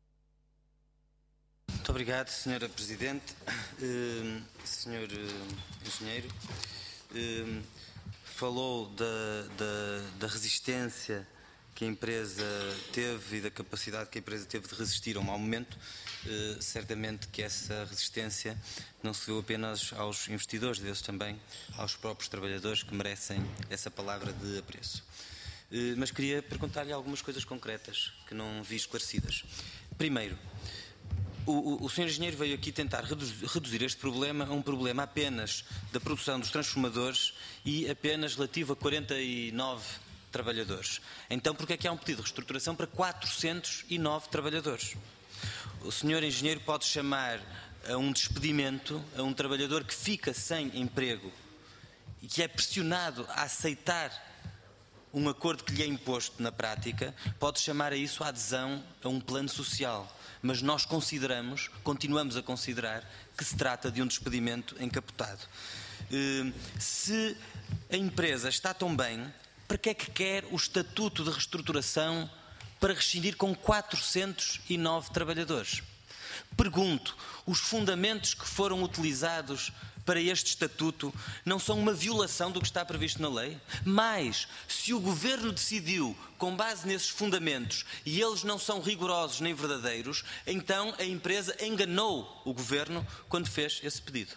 Muito obrigado, senhora Presidente. Uh, senhor uh, Engenheiro, uh, falou da, da, da resistência que a empresa teve e da capacidade que a empresa teve de resistir a um mau momento. Uh, certamente que essa resistência não se deu apenas aos investidores, deu-se também aos próprios trabalhadores que merecem essa palavra de apreço. Uh, mas queria perguntar-lhe algumas coisas concretas que não vi esclarecidas. Primeiro, o, o, o senhor Engenheiro veio aqui tentar reduzir, reduzir este problema a um problema apenas da produção dos transformadores e apenas relativo a quarenta e nove trabalhadores. Então, porque é que há um pedido de reestruturação para quatrocentos e nove trabalhadores? O senhor Engenheiro pode chamar a um despedimento a um trabalhador que fica sem emprego e que é pressionado a aceitar um acordo que lhe é imposto na prática, pode chamar a isso a adesão a um plano social. Mas nós consideramos, continuamos a considerar, que se trata de um despedimento encapotado. Se a empresa está tão bem, para que é que quer o estatuto de reestruturação para rescindir com quatrocentos e nove trabalhadores? Pergunto, os fundamentos que foram utilizados para este estatuto não são uma violação do que está previsto na lei? Mas, se o Governo decidiu com base nesses fundamentos e eles não são rigorosos nem verdadeiros, então a empresa enganou o Governo quando fez esse pedido.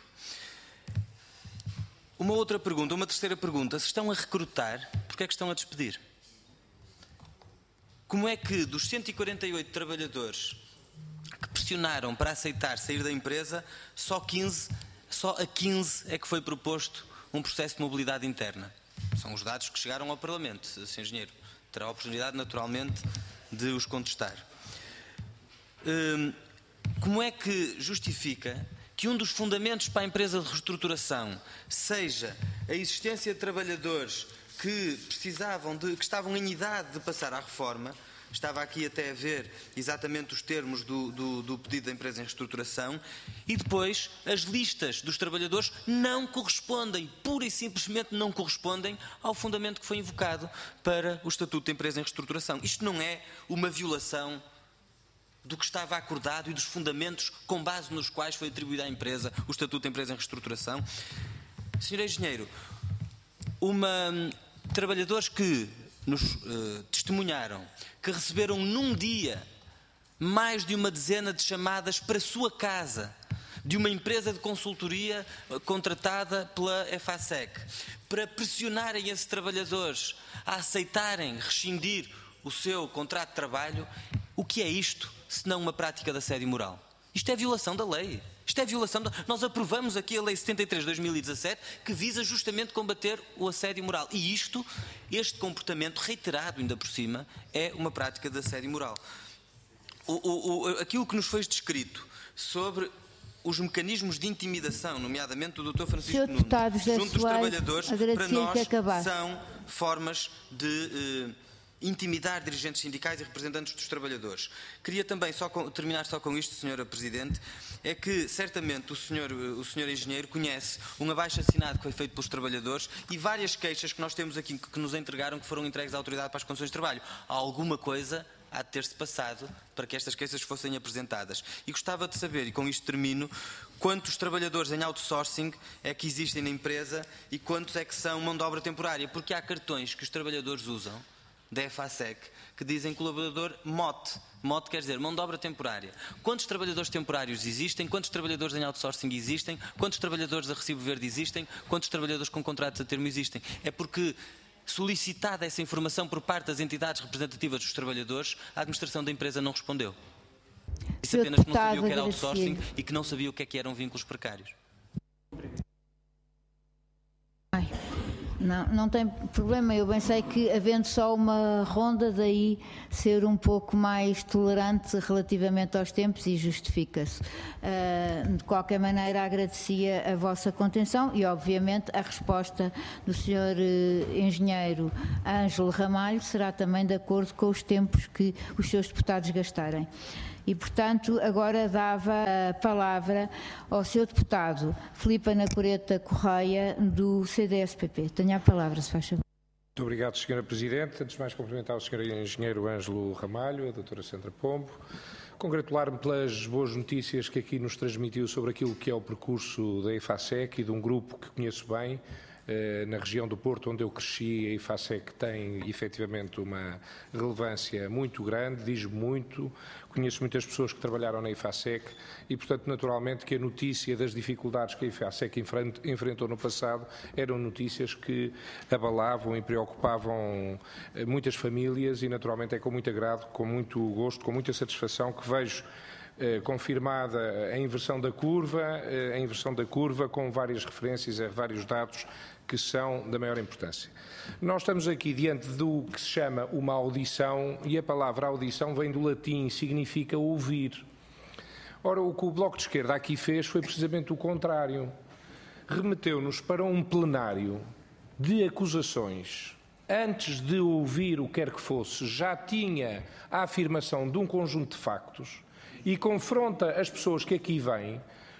Uma outra pergunta, uma terceira pergunta, se estão a recrutar, porque é que estão a despedir? Como é que dos cento e quarenta e oito trabalhadores que pressionaram para aceitar sair da empresa, só quinze, só a quinze é que foi proposto um processo de mobilidade interna? São os dados que chegaram ao Parlamento, senhor Engenheiro. Terá a oportunidade, naturalmente, de os contestar. Hum, como é que justifica que um dos fundamentos para a empresa de reestruturação seja a existência de trabalhadores que precisavam de, que estavam em idade de passar à reforma? Estava aqui até a ver exatamente os termos do, do, do pedido da empresa em reestruturação, e depois as listas dos trabalhadores não correspondem, pura e simplesmente não correspondem ao fundamento que foi invocado para o Estatuto da Empresa em Reestruturação. Isto não é uma violação do que estava acordado e dos fundamentos com base nos quais foi atribuído à empresa o Estatuto da Empresa em Reestruturação? senhor Engenheiro, uma, trabalhadores que nos uh, testemunharam que receberam num dia mais de uma dezena de chamadas para a sua casa, de uma empresa de consultoria contratada pela EFASEC, para pressionarem esses trabalhadores a aceitarem rescindir o seu contrato de trabalho. O que é isto, se não uma prática de assédio moral? Isto é violação da lei. Isto é violação da... Nós aprovamos aqui a Lei setenta e três de dois mil e dezassete, que visa justamente combater o assédio moral. E isto, este comportamento reiterado ainda por cima, é uma prática de assédio moral. O, o, o, aquilo que nos foi descrito sobre os mecanismos de intimidação, nomeadamente do doutor Francisco Nunes, junto dos trabalhadores, para nós são formas de... Eh, intimidar dirigentes sindicais e representantes dos trabalhadores. Queria também só com, terminar só com isto, senhora Presidente, é que certamente o senhor, o senhor Engenheiro conhece um abaixo-assinado que foi feito pelos trabalhadores e várias queixas que nós temos aqui que nos entregaram, que foram entregues à Autoridade para as Condições de Trabalho. Há alguma coisa há de ter-se passado para que estas queixas fossem apresentadas. E gostava de saber, e com isto termino, quantos trabalhadores em outsourcing é que existem na empresa e quantos é que são mão de obra temporária, porque há cartões que os trabalhadores usam da EFASEC, que dizem colaborador M O T. M O T quer dizer mão de obra temporária. Quantos trabalhadores temporários existem? Quantos trabalhadores em outsourcing existem? Quantos trabalhadores a recibo verde existem? Quantos trabalhadores com contratos a termo existem? É porque, solicitada essa informação por parte das entidades representativas dos trabalhadores, a administração da empresa não respondeu. Disse apenas que não sabia o que era outsourcing e que não sabia o que é que eram vínculos precários. Ai. Não, não tem problema, eu bem sei que havendo só uma ronda, daí ser um pouco mais tolerante relativamente aos tempos, e justifica-se. Uh, de qualquer maneira, agradecia a vossa contenção e, obviamente, a resposta do senhor uh, Engenheiro Ângelo Ramalho será também de acordo com os tempos que os seus deputados gastarem. e, portanto, agora dava a palavra ao seu deputado Filipe Anacoreta Correia, do C D S P P. Tenha a palavra, se faz favor. Muito obrigado, senhora Presidente. Antes de mais, cumprimentar o senhor Engenheiro Ângelo Ramalho, a doutora Sandra Pombo, congratular-me pelas boas notícias que aqui nos transmitiu sobre aquilo que é o percurso da EFASEC e de um grupo que conheço bem, na região do Porto, onde eu cresci. A EFASEC tem efetivamente uma relevância muito grande, diz muito, conheço muitas pessoas que trabalharam na EFASEC e, portanto, naturalmente que a notícia das dificuldades que a EFASEC enfrentou no passado eram notícias que abalavam e preocupavam muitas famílias e, naturalmente, é com muito agrado, com muito gosto, com muita satisfação que vejo Eh, confirmada a inversão da curva, eh, a inversão da curva com várias referências a vários dados que são da maior importância. Nós estamos aqui diante do que se chama uma audição e a palavra audição vem do latim, significa ouvir. Ora, o que o Bloco de Esquerda aqui fez foi precisamente o contrário. Remeteu-nos para um plenário de acusações. Antes de ouvir o que quer que fosse, já tinha a afirmação de um conjunto de factos e confronta as pessoas que aqui vêm,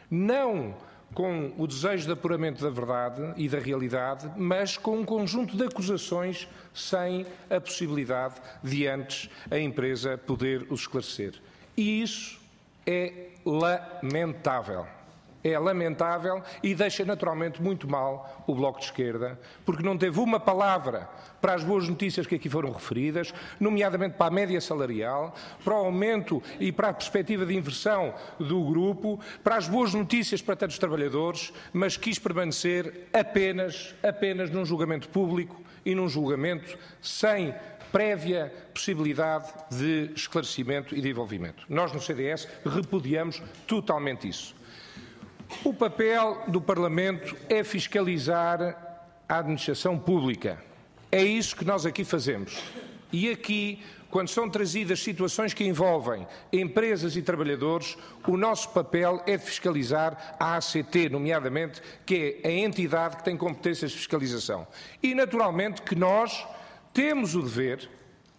não com o desejo de apuramento da verdade e da realidade, mas com um conjunto de acusações sem a possibilidade de antes a empresa poder os esclarecer. E isso é lamentável. É lamentável e deixa naturalmente muito mal o Bloco de Esquerda, porque não teve uma palavra para as boas notícias que aqui foram referidas, nomeadamente para a média salarial, para o aumento e para a perspectiva de inversão do grupo, para as boas notícias para tantos trabalhadores, mas quis permanecer apenas, apenas num julgamento público e num julgamento sem prévia possibilidade de esclarecimento e de envolvimento. Nós no C D S repudiamos totalmente isso. O papel do Parlamento é fiscalizar a administração pública. É isso que nós aqui fazemos. E aqui, quando são trazidas situações que envolvem empresas e trabalhadores, o nosso papel é de fiscalizar a A C T, nomeadamente, que é a entidade que tem competências de fiscalização. E, naturalmente, que nós temos o dever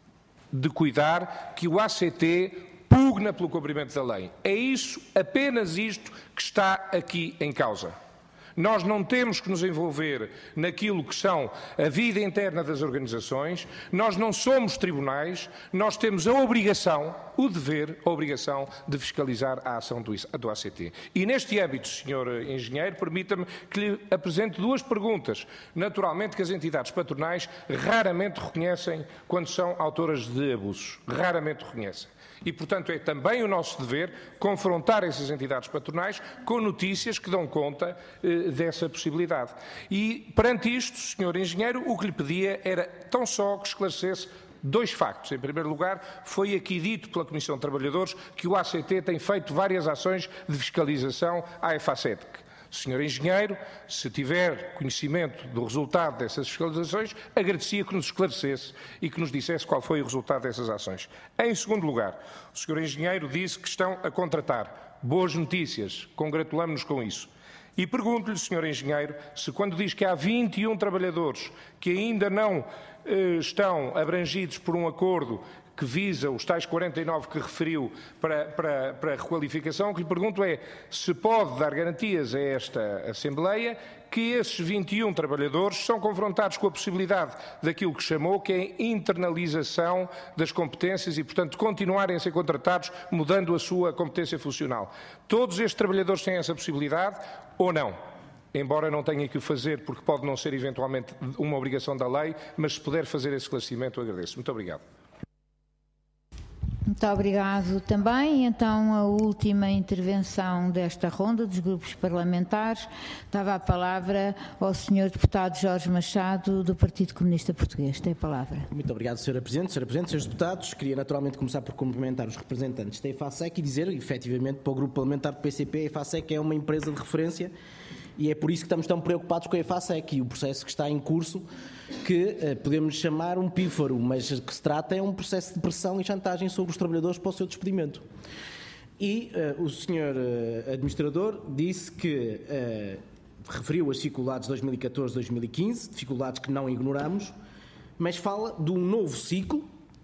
de cuidar que o A C T pugna pelo cumprimento da lei. É isso, apenas isto, que está aqui em causa. Nós não temos que nos envolver naquilo que são a vida interna das organizações, nós não somos tribunais, nós temos a obrigação, o dever, a obrigação de fiscalizar a ação do, do A C T. E neste âmbito, senhor Engenheiro, permita-me que lhe apresente duas perguntas. Naturalmente que as entidades patronais raramente reconhecem quando são autoras de abusos, raramente reconhecem. E, portanto, é também o nosso dever confrontar essas entidades patronais com notícias que dão conta eh, dessa possibilidade. E, perante isto, senhor Engenheiro, o que lhe pedia era tão só que esclarecesse dois factos. Em primeiro lugar, foi aqui dito pela Comissão de Trabalhadores que o A C T tem feito várias ações de fiscalização à EFASEC. senhor Engenheiro, se tiver conhecimento do resultado dessas fiscalizações, agradecia que nos esclarecesse e que nos dissesse qual foi o resultado dessas ações. Em segundo lugar, o senhor Engenheiro disse que estão a contratar. Boas notícias, congratulamos-nos com isso. E pergunto-lhe, senhor Engenheiro, se quando diz que há vinte e um trabalhadores que ainda não eh, estão abrangidos por um acordo que visa os tais quarenta e nove que referiu para, para, para a requalificação, o que lhe pergunto é se pode dar garantias a esta Assembleia que esses vinte e um trabalhadores são confrontados com a possibilidade daquilo que chamou que é internalização das competências e, portanto, continuarem a ser contratados mudando a sua competência funcional. Todos estes trabalhadores têm essa possibilidade ou não? Embora não tenha que o fazer, porque pode não ser eventualmente uma obrigação da lei, mas se puder fazer esse esclarecimento, eu agradeço. Muito obrigado. Muito obrigado também. Então, a última intervenção desta ronda dos grupos parlamentares dava a palavra ao senhor deputado Jorge Machado, do Partido Comunista Português. Tem a palavra. Muito obrigado, senhora Presidente. senhora Presidente, senhores deputados, queria naturalmente começar por cumprimentar os representantes da EFASEC e dizer, efetivamente, para o grupo parlamentar do P C P, a EFASEC é uma empresa de referência e é por isso que estamos tão preocupados com a EFASEC e o processo que está em curso, que eh, podemos chamar um pífaro, mas que se trata é um processo de pressão e chantagem sobre os trabalhadores para o seu despedimento. E eh, o senhor eh, administrador disse que eh, referiu as dificuldades de dois mil e catorze a dois mil e quinze, dificuldades que não ignoramos, mas fala de um novo ciclo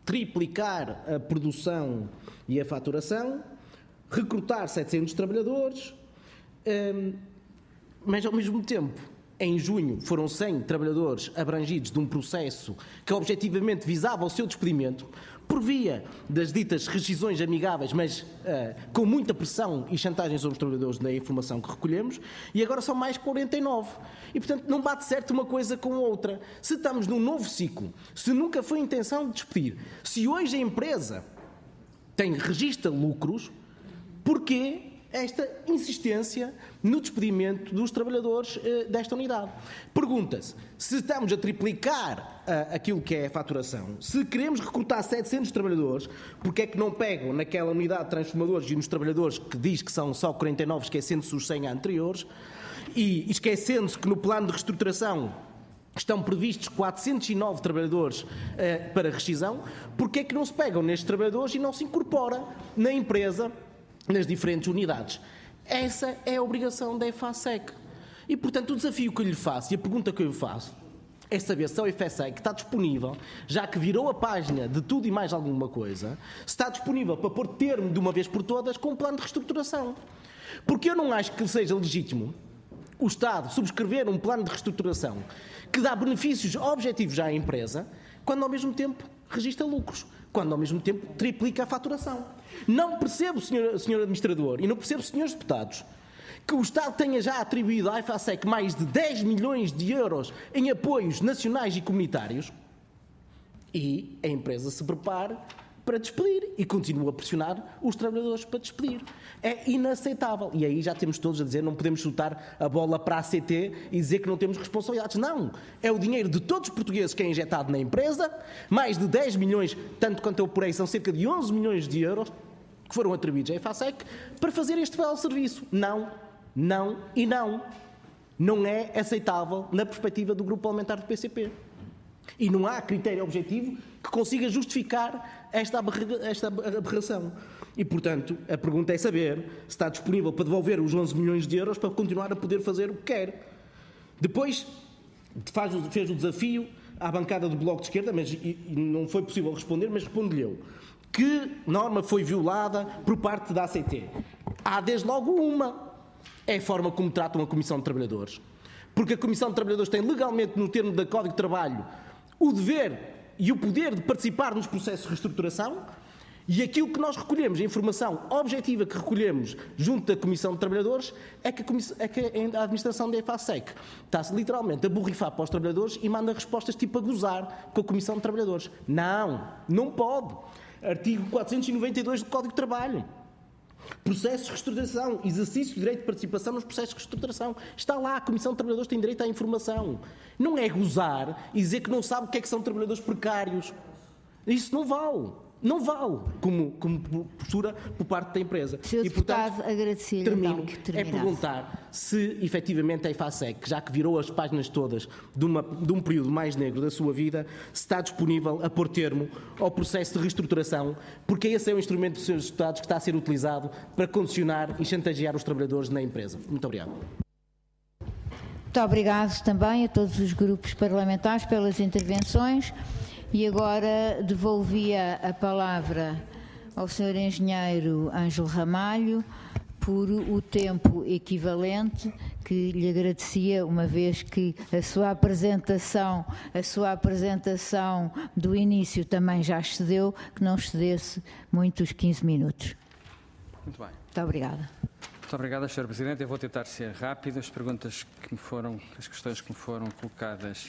triplicar a produção e a faturação, recrutar setecentos trabalhadores, hum, mas ao mesmo tempo, em junho, foram cem trabalhadores abrangidos de um processo que objetivamente visava o seu despedimento, por via das ditas rescisões amigáveis, mas uh, com muita pressão e chantagem sobre os trabalhadores na informação que recolhemos, e agora são mais quarenta e nove. E, portanto, não bate certo uma coisa com a outra. Se estamos num novo ciclo, se nunca foi a intenção de despedir, se hoje a empresa tem, registra lucros, porquê esta insistência no despedimento dos trabalhadores uh, desta unidade? Pergunta-se, se estamos a triplicar uh, aquilo que é a faturação, se queremos recrutar setecentos trabalhadores, porque é que não pegam naquela unidade de transformadores e nos trabalhadores que diz que são só quarenta e nove, esquecendo-se os cem anteriores, e esquecendo-se que no plano de reestruturação estão previstos quatrocentos e nove trabalhadores uh, para rescisão, porque é que não se pegam nestes trabalhadores e não se incorpora na empresa, nas diferentes unidades? Essa é a obrigação da EFASEC. E, portanto, o desafio que eu lhe faço e a pergunta que eu lhe faço é saber se a EFASEC está disponível, já que virou a página de tudo e mais alguma coisa, se está disponível para pôr termo de uma vez por todas com um plano de reestruturação. Porque eu não acho que seja legítimo o Estado subscrever um plano de reestruturação que dá benefícios objetivos à empresa, quando ao mesmo tempo registra lucros, quando ao mesmo tempo triplica a faturação. Não percebo, senhor, senhor Administrador, e não percebo, senhores Deputados, que o Estado tenha já atribuído à EFASEC mais de dez milhões de euros em apoios nacionais e comunitários e a empresa se prepare para despedir e continua a pressionar os trabalhadores para despedir. É inaceitável. E aí já temos todos a dizer, não podemos chutar a bola para a C T e dizer que não temos responsabilidades. Não. É o dinheiro de todos os portugueses que é injetado na empresa, mais de dez milhões, tanto quanto eu apurei, são cerca de onze milhões de euros que foram atribuídos à EFASEC para fazer este belo serviço. Não, não e não. Não é aceitável na perspectiva do Grupo Parlamentar do P C P. E não há critério objetivo que consiga justificar esta aberração. E, portanto, a pergunta é saber se está disponível para devolver os onze milhões de euros para continuar a poder fazer o que quer. Depois faz, fez o desafio à bancada do Bloco de Esquerda, mas e, e não foi possível responder, mas responde-lhe eu. Que norma foi violada por parte da A C T? Há desde logo uma. É a forma como tratam a Comissão de Trabalhadores. Porque a Comissão de Trabalhadores tem legalmente, no termo do Código de Trabalho, o dever e o poder de participar nos processos de reestruturação, e aquilo que nós recolhemos, a informação objetiva que recolhemos junto da Comissão de Trabalhadores, é que a, comissão, é que a administração da EFASEC está-se literalmente a borrifar para os trabalhadores e manda respostas tipo a gozar com a Comissão de Trabalhadores. Não, não pode. Artigo quatrocentos e noventa e dois do Código de Trabalho. Processos de reestruturação, exercício de direito de participação nos processos de reestruturação. Está lá, a Comissão de Trabalhadores tem direito à informação. Não é gozar e dizer que não sabe o que é que são trabalhadores precários. Isso não vale. Não vale como, como postura por parte da empresa. senhor E, portanto, deputado, agradecer-lhe termino, então que é terminasse. perguntar se, efetivamente, a EFASEC, já que virou as páginas todas de, uma, de um período mais negro da sua vida, se está disponível a pôr termo ao processo de reestruturação, porque esse é o instrumento dos seus deputados que está a ser utilizado para condicionar e chantagear os trabalhadores na empresa. Muito obrigado. Muito obrigado também a todos os grupos parlamentares pelas intervenções. E agora devolvia a palavra ao senhor Engenheiro Ângelo Ramalho por o tempo equivalente, que lhe agradecia, uma vez que a sua apresentação, a sua apresentação do início também já excedeu, que não excedesse muitos quinze minutos. Muito bem. Muito obrigada. Muito obrigado, senhor Presidente. Eu vou tentar ser rápido. As perguntas que me foram, as questões que me foram colocadas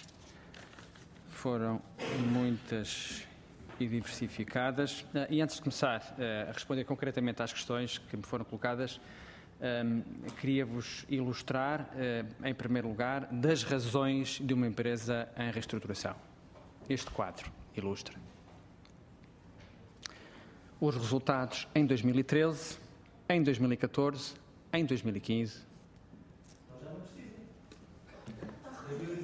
foram muitas e diversificadas. E antes de começar a responder concretamente às questões que me foram colocadas, queria-vos ilustrar, em primeiro lugar, das razões de uma empresa em reestruturação. Este quadro ilustra os resultados em dois mil e treze, em dois mil e catorze, em dois mil e quinze.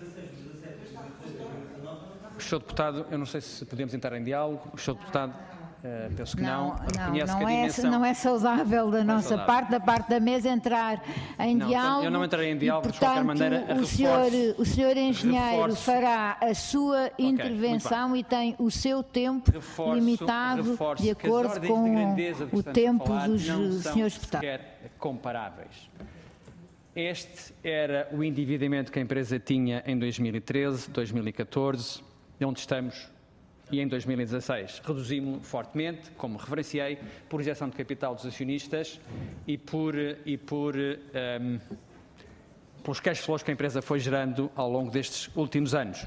senhor Deputado, eu não sei se podemos entrar em diálogo. O senhor Deputado, Uh, penso que Não, não. não, Reconhece não, que a é, dimensão... não é saudável da Não é nossa saudável. parte, da parte da mesa, entrar em Não, diálogo. eu não entrarei em diálogo, e, de qualquer portanto, maneira, o reforço- senhor, o senhor engenheiro reforço- fará a sua muito intervenção e tem o seu tempo Reforço- limitado reforço de que as acordo ordens com de grandeza de que o estamos a tempo falar dos não são senhores deputados. sequer comparáveis. Este era o endividamento que a empresa tinha em dois mil e treze, dois mil e catorze, onde estamos, e em dois mil e dezasseis. Reduzimos-lo fortemente, como referenciei, por injeção de capital dos acionistas e por, e por um, pelos cash flows que a empresa foi gerando ao longo destes últimos anos.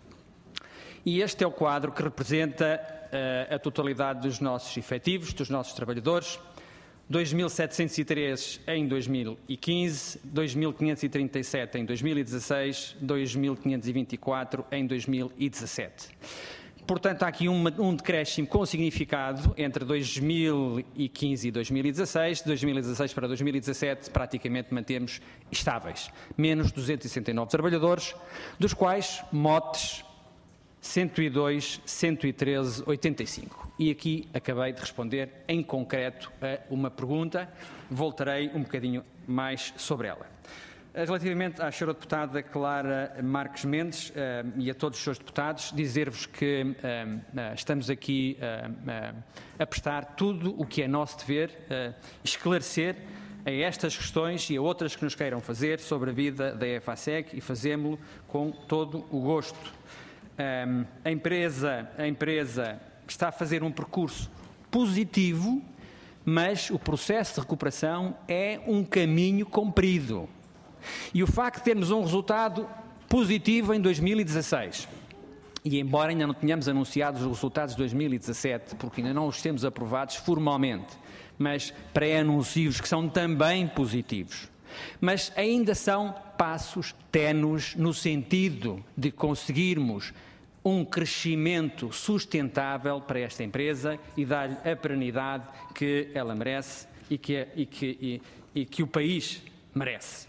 E este é o quadro que representa uh, a totalidade dos nossos efetivos, dos nossos trabalhadores. dois mil setecentos e três em dois mil e quinze, dois mil quinhentos e trinta e sete em dois mil e dezasseis, dois mil quinhentos e vinte e quatro em dois mil e dezassete. Portanto, há aqui uma, um decréscimo com significado entre dois mil e quinze e dois mil e dezasseis. De dois mil e dezasseis para dois mil e dezassete, praticamente mantemos estáveis. Menos duzentos e sessenta e nove trabalhadores, dos quais motes cento e dois, cento e treze, oitenta e cinco. E aqui acabei de responder em concreto a uma pergunta, voltarei um bocadinho mais sobre ela. Relativamente à senhora deputada Clara Marques Mendes uh, e a todos os senhores deputados, dizer-vos que uh, uh, estamos aqui uh, uh, a prestar tudo o que é nosso dever, uh, esclarecer a estas questões e a outras que nos queiram fazer sobre a vida da EFASEC, e fazemos-lo com todo o gosto. Um, a, empresa, a empresa está a fazer um percurso positivo, mas o processo de recuperação é um caminho comprido. E o facto de termos um resultado positivo em dois mil e dezasseis, e embora ainda não tenhamos anunciado os resultados de dois mil e dezassete, porque ainda não os temos aprovados formalmente, mas pré-anuncios que são também positivos, mas ainda são passos ténues no sentido de conseguirmos um crescimento sustentável para esta empresa e dar-lhe a perenidade que ela merece e que, e que, e, e que o país merece.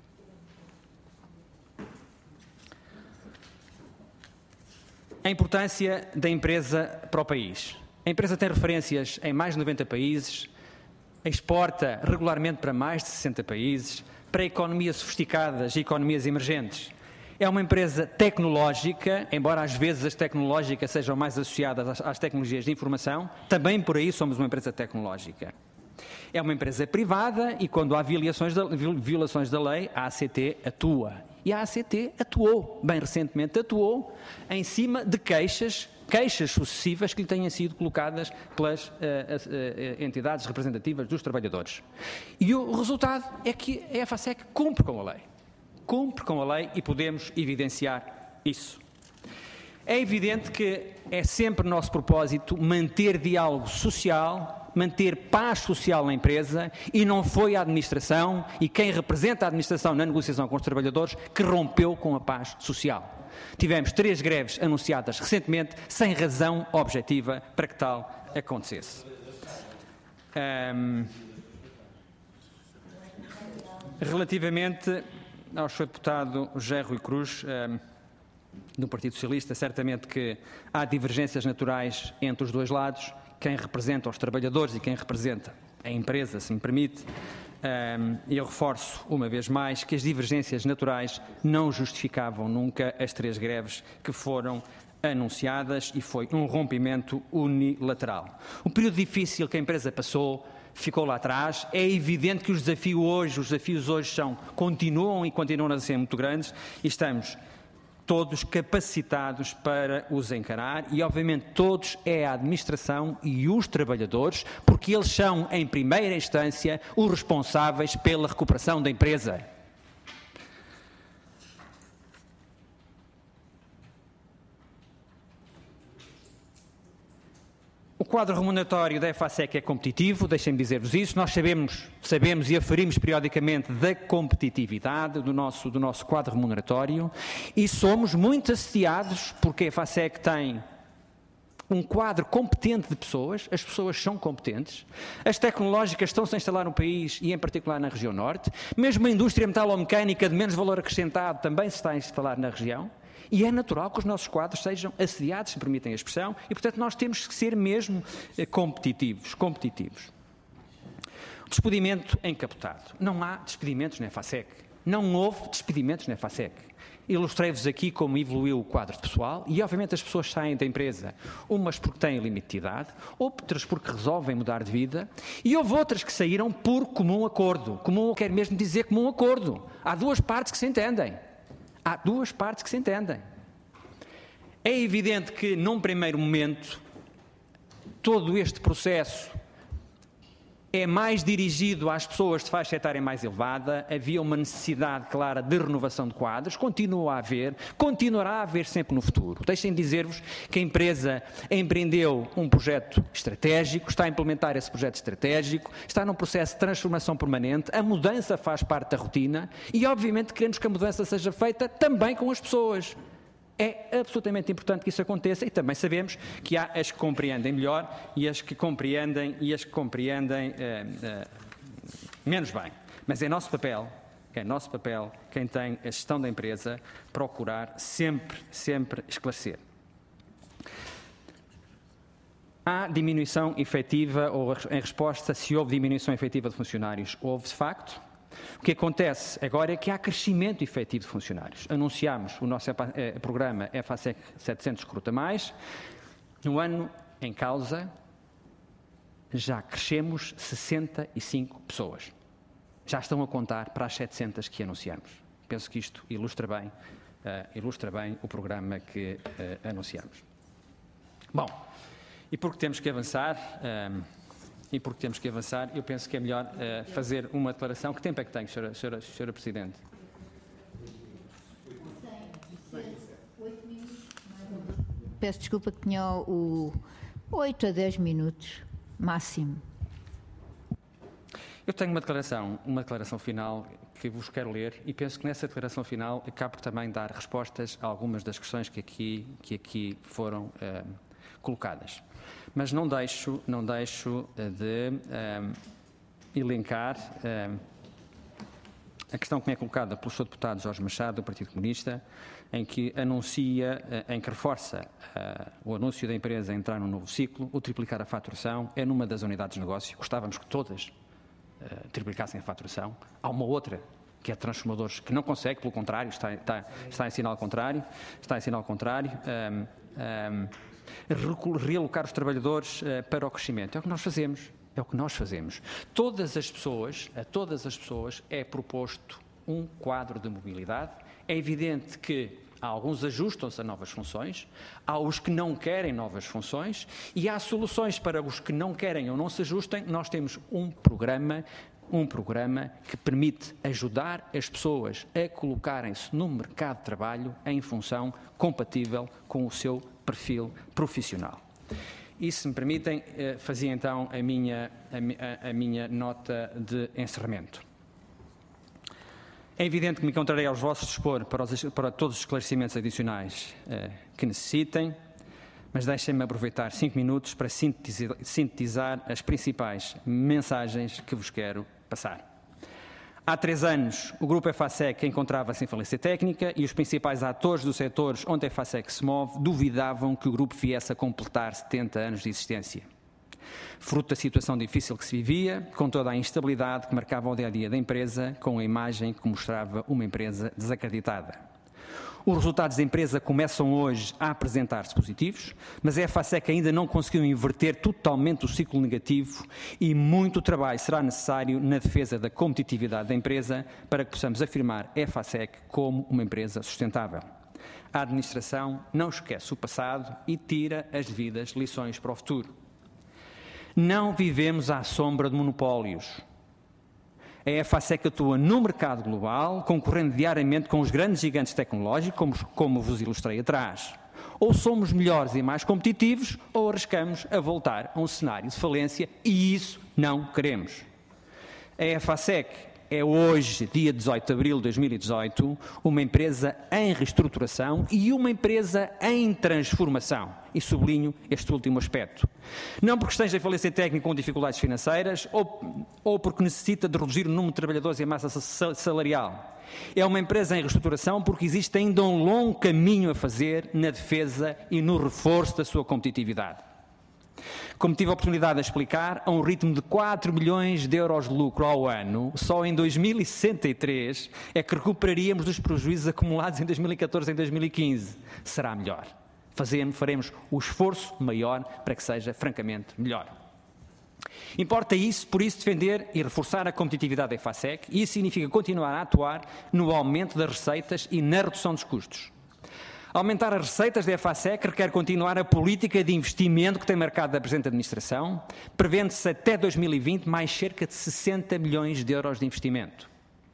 A importância da empresa para o país. A empresa tem referências em mais de noventa países, exporta regularmente para mais de sessenta países, para economias sofisticadas e economias emergentes. É uma empresa tecnológica, embora às vezes as tecnológicas sejam mais associadas às, às tecnologias de informação, também por aí somos uma empresa tecnológica. É uma empresa privada e quando há violações da, violações da lei, a A C T atua. E a A C T atuou, bem recentemente atuou, em cima de queixas, queixas sucessivas que lhe tenham sido colocadas pelas uh, uh, uh, entidades representativas dos trabalhadores. E o resultado é que a EFASEC cumpre com a lei. Cumpre com a lei e podemos evidenciar isso. É evidente que é sempre nosso propósito manter diálogo social, manter paz social na empresa, e não foi a administração e quem representa a administração na negociação com os trabalhadores que rompeu com a paz social. Tivemos três greves anunciadas recentemente sem razão objetiva para que tal acontecesse. Um, relativamente ao senhor deputado José Rui Cruz, um, do Partido Socialista, certamente que há divergências naturais entre os dois lados, quem representa os trabalhadores e quem representa a empresa, se me permite. Um, eu reforço uma vez mais que as divergências naturais não justificavam nunca as três greves que foram anunciadas e foi um rompimento unilateral. O período difícil que a empresa passou ficou lá atrás. É evidente que os desafios hoje, os desafios hoje são, continuam e continuam a ser muito grandes e estamos todos capacitados para os encarar e, obviamente, todos é a administração e os trabalhadores, porque eles são, em primeira instância, os responsáveis pela recuperação da empresa. O quadro remuneratório da EFASEC é competitivo, deixem-me dizer-vos isso. Nós sabemos, sabemos e aferimos periodicamente da competitividade do nosso, do nosso quadro remuneratório e somos muito assediados porque a EFASEC tem um quadro competente de pessoas, as pessoas são competentes, as tecnológicas estão-se a instalar no país e em particular na região norte, mesmo a indústria metalomecânica de menos valor acrescentado também se está a instalar na região, e é natural que os nossos quadros sejam assediados, se me permitem a expressão, e portanto nós temos que ser mesmo competitivos, competitivos. Despedimento encapotado. Não há despedimentos na EFASEC. Não houve despedimentos na EFASEC. Ilustrei-vos aqui como evoluiu o quadro de pessoal e, obviamente, as pessoas saem da empresa, umas porque têm limite de idade, outras porque resolvem mudar de vida e houve outras que saíram por comum acordo. Comum quer mesmo dizer comum acordo. Há duas partes que se entendem. Há duas partes que se entendem. É evidente que, num primeiro momento, todo este processo é mais dirigido às pessoas de faixa etária mais elevada, havia uma necessidade clara de renovação de quadros, continua a haver, continuará a haver sempre no futuro. Deixem de dizer-vos que a empresa empreendeu um projeto estratégico, está a implementar esse projeto estratégico, está num processo de transformação permanente, a mudança faz parte da rotina e, obviamente, queremos que a mudança seja feita também com as pessoas. É absolutamente importante que isso aconteça e também sabemos que há as que compreendem melhor e as que compreendem e as que compreendem eh, eh, menos bem. Mas é nosso papel, é nosso papel, quem tem a gestão da empresa, procurar sempre, sempre esclarecer. Há diminuição efetiva ou em resposta se houve diminuição efetiva de funcionários? Houve, de facto. O que acontece agora é que há crescimento efetivo de funcionários. Anunciámos o nosso programa EFASEC setecentos Recruta Mais. No ano em causa, já crescemos sessenta e cinco pessoas. Já estão a contar para as setecentas que anunciamos. Penso que isto ilustra bem, uh, ilustra bem o programa que uh, anunciamos. Bom, e porque temos que avançar... Um, E porque temos que avançar, eu penso que é melhor uh, fazer uma declaração. Que tempo é que tenho, senhora, senhora, senhora Presidente? Peço desculpa que tinha o oito a dez minutos, máximo. Eu tenho uma declaração, uma declaração final que vos quero ler e penso que nessa declaração final acabo também dar respostas a algumas das questões que aqui, que aqui foram uh, colocadas. Mas não deixo, não deixo de um, elencar um, a questão que me é colocada pelo senhor Deputado Jorge Machado, do Partido Comunista, em que anuncia, em que reforça uh, o anúncio da empresa a entrar num novo ciclo, o triplicar a faturação, é numa das unidades de negócio. Gostávamos que todas uh, triplicassem a faturação. Há uma outra, que é Transformadores, que não consegue, pelo contrário, está, está, está em sinal contrário, está em sinal contrário. Um, um, realocar os trabalhadores uh, para o crescimento. É o que nós fazemos. É o que nós fazemos. Todas as pessoas, a todas as pessoas é proposto um quadro de mobilidade. É evidente que há alguns ajustam-se a novas funções, há os que não querem novas funções e há soluções para os que não querem ou não se ajustem. Nós temos um programa um programa que permite ajudar as pessoas a colocarem-se no mercado de trabalho em função compatível com o seu perfil profissional. E, se me permitem, fazia então a minha, a, a minha nota de encerramento. É evidente que me encontrarei aos vossos dispor para, os, para todos os esclarecimentos adicionais eh, que necessitem, mas deixem-me aproveitar cinco minutos para sintetizar, sintetizar as principais mensagens que vos quero passar. Há três anos, o Grupo EFASEC encontrava-se em falência técnica e os principais atores dos setores onde a EFASEC se move duvidavam que o grupo viesse a completar setenta anos de existência. Fruto da situação difícil que se vivia, com toda a instabilidade que marcava o dia-a-dia da empresa, com a imagem que mostrava uma empresa desacreditada. Os resultados da empresa começam hoje a apresentar-se positivos, mas a EFASEC ainda não conseguiu inverter totalmente o ciclo negativo e muito trabalho será necessário na defesa da competitividade da empresa para que possamos afirmar a EFASEC como uma empresa sustentável. A administração não esquece o passado e tira as devidas lições para o futuro. Não vivemos à sombra de monopólios. A EFASEC atua no mercado global, concorrendo diariamente com os grandes gigantes tecnológicos, como, como vos ilustrei atrás. Ou somos melhores e mais competitivos, ou arriscamos a voltar a um cenário de falência, e isso não queremos. A EFASEC é hoje, dia dezoito de abril de dois mil e dezoito, uma empresa em reestruturação e uma empresa em transformação. E sublinho este último aspecto. Não porque esteja em falência técnica com dificuldades financeiras ou, ou porque necessita de reduzir o número de trabalhadores e a massa salarial. É uma empresa em reestruturação porque existe ainda um longo caminho a fazer na defesa e no reforço da sua competitividade. Como tive a oportunidade de explicar, a um ritmo de quatro milhões de euros de lucro ao ano, só em dois mil e sessenta e três é que recuperaríamos dos prejuízos acumulados em dois mil e catorze e em dois mil e quinze. Será melhor. Fazemos, faremos o esforço maior para que seja francamente melhor. Importa isso, por isso, defender e reforçar a competitividade da EFASEC, e isso significa continuar a atuar no aumento das receitas e na redução dos custos. Aumentar as receitas da EFASEC requer continuar a política de investimento que tem marcado a presente administração, prevendo-se até dois mil e vinte mais cerca de sessenta milhões de euros de investimento.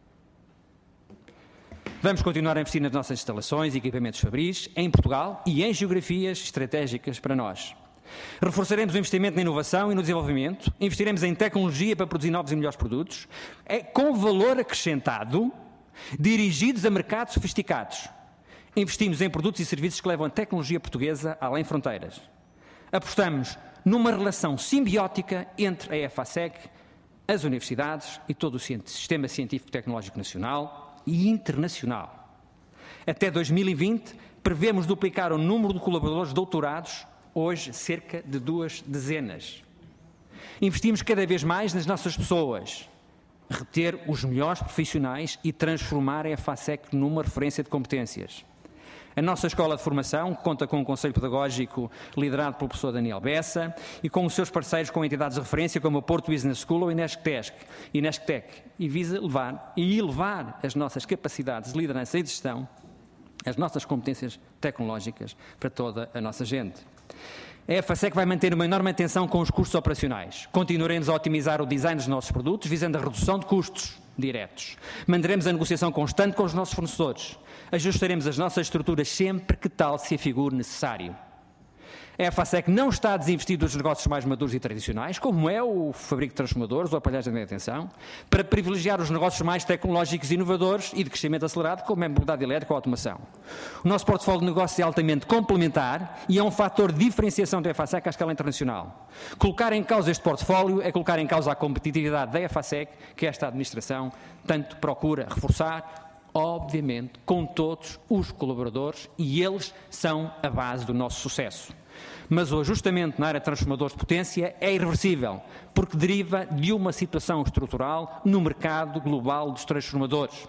Vamos continuar a investir nas nossas instalações e equipamentos fabris, em Portugal e em geografias estratégicas para nós. Reforçaremos o investimento na inovação e no desenvolvimento, investiremos em tecnologia para produzir novos e melhores produtos, com valor acrescentado, dirigidos a mercados sofisticados. Investimos em produtos e serviços que levam a tecnologia portuguesa além fronteiras. Apostamos numa relação simbiótica entre a EFASEC, as universidades e todo o sistema científico-tecnológico nacional e internacional. Até dois mil e vinte, prevemos duplicar o número de colaboradores doutorados, hoje cerca de duas dezenas. Investimos cada vez mais nas nossas pessoas, reter os melhores profissionais e transformar a EFASEC numa referência de competências. A nossa Escola de Formação conta com um Conselho Pedagógico liderado pelo professor Daniel Bessa e com os seus parceiros com entidades de referência como a Porto Business School ou a INESCTEC, INESCTEC e visa levar e elevar as nossas capacidades de liderança e de gestão, as nossas competências tecnológicas para toda a nossa gente. A EFASEC vai manter uma enorme atenção com os custos operacionais. Continuaremos a otimizar o design dos nossos produtos, visando a redução de custos diretos. Manteremos a negociação constante com os nossos fornecedores. Ajustaremos as nossas estruturas sempre que tal se afigure necessário. A EFASEC não está a desinvestir dos negócios mais maduros e tradicionais, como é o fabrico de transformadores ou a aparelhagem de manutenção, para privilegiar os negócios mais tecnológicos e inovadores e de crescimento acelerado, como é a mobilidade elétrica ou a automação. O nosso portfólio de negócios é altamente complementar e é um fator de diferenciação da EFASEC à escala internacional. Colocar em causa este portfólio é colocar em causa a competitividade da EFASEC, que esta administração tanto procura reforçar, obviamente, com todos os colaboradores, e eles são a base do nosso sucesso. Mas o ajustamento na área de transformadores de potência é irreversível, porque deriva de uma situação estrutural no mercado global dos transformadores.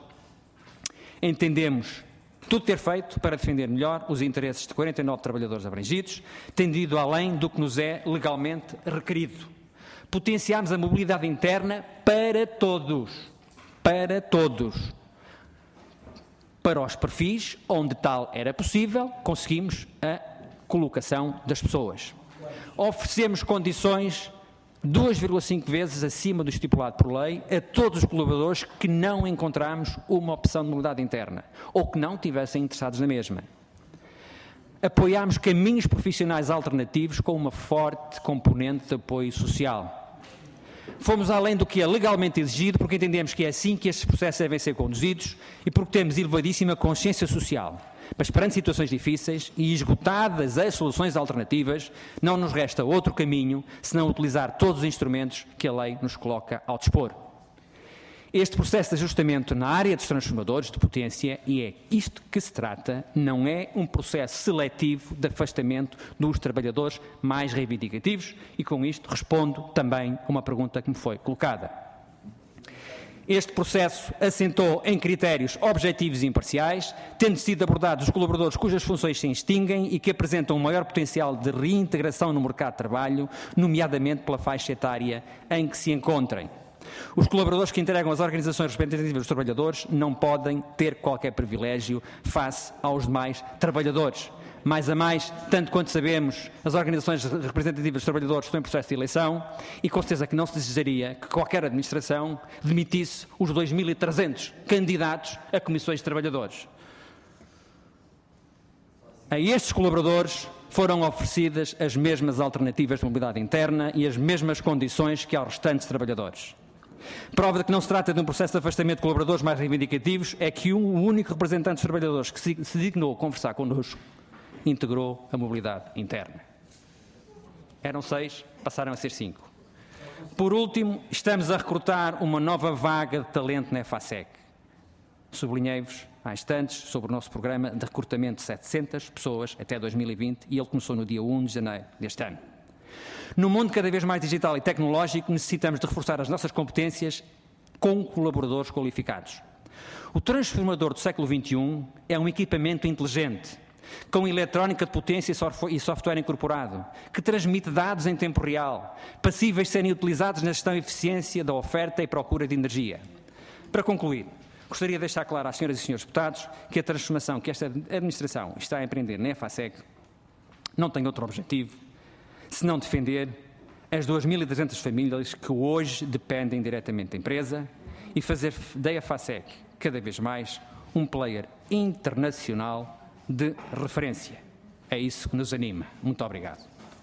Entendemos tudo ter feito para defender melhor os interesses de quarenta e nove trabalhadores abrangidos, tendo ido além do que nos é legalmente requerido. Potenciámos a mobilidade interna para todos, para todos. Para os perfis onde tal era possível, conseguimos a colocação das pessoas. Oferecemos condições duas vírgula cinco vezes acima do estipulado por lei a todos os colaboradores que não encontramos uma opção de mobilidade interna ou que não tivessem interessados na mesma. Apoiámos caminhos profissionais alternativos com uma forte componente de apoio social. Fomos além do que é legalmente exigido porque entendemos que é assim que estes processos devem ser conduzidos e porque temos elevadíssima consciência social. Mas perante situações difíceis e esgotadas as soluções alternativas, não nos resta outro caminho senão utilizar todos os instrumentos que a lei nos coloca ao dispor. Este processo de ajustamento na área dos transformadores de potência, e é isto que se trata, não é um processo seletivo de afastamento dos trabalhadores mais reivindicativos, e com isto respondo também a uma pergunta que me foi colocada. Este processo assentou em critérios objetivos e imparciais, tendo sido abordados os colaboradores cujas funções se extinguem e que apresentam um maior potencial de reintegração no mercado de trabalho, nomeadamente pela faixa etária em que se encontrem. Os colaboradores que integram as organizações representativas dos trabalhadores não podem ter qualquer privilégio face aos demais trabalhadores. Mais a mais, tanto quanto sabemos, as organizações representativas dos trabalhadores estão em processo de eleição e com certeza que não se desejaria que qualquer administração demitisse os dois mil e trezentos candidatos a comissões de trabalhadores. A estes colaboradores foram oferecidas as mesmas alternativas de mobilidade interna e as mesmas condições que aos restantes trabalhadores. Prova de que não se trata de um processo de afastamento de colaboradores mais reivindicativos é que um único representante dos trabalhadores que se, se dignou a conversar connosco integrou a mobilidade interna. Eram seis, passaram a ser cinco. Por último, estamos a recrutar uma nova vaga de talento na EFASEC. Sublinhei-vos há instantes sobre o nosso programa de recrutamento de setecentas pessoas até dois mil e vinte e ele começou no dia primeiro de janeiro deste ano. No mundo cada vez mais digital e tecnológico, necessitamos de reforçar as nossas competências com colaboradores qualificados. O transformador do século vinte e um é um equipamento inteligente, com eletrónica de potência e software incorporado, que transmite dados em tempo real, passíveis de serem utilizados na gestão e eficiência da oferta e procura de energia. Para concluir, gostaria de deixar claro às senhoras e senhores deputados que a transformação que esta administração está a empreender na EFASEC não tem outro objetivo senão defender as duas mil e trezentas famílias que hoje dependem diretamente da empresa e fazer da EFASEC cada vez mais um player internacional de referência. É isso que nos anima. Muito obrigado.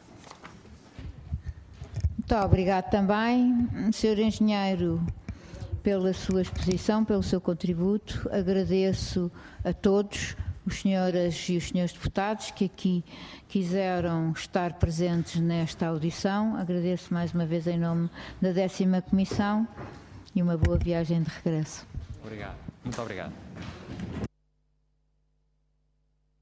Muito obrigado também, senhor Engenheiro, pela sua exposição, pelo seu contributo. Agradeço a todos, os senhoras e os senhores deputados, que aqui quiseram estar presentes nesta audição. Agradeço mais uma vez em nome da décima Comissão e uma boa viagem de regresso. Obrigado. Muito obrigado.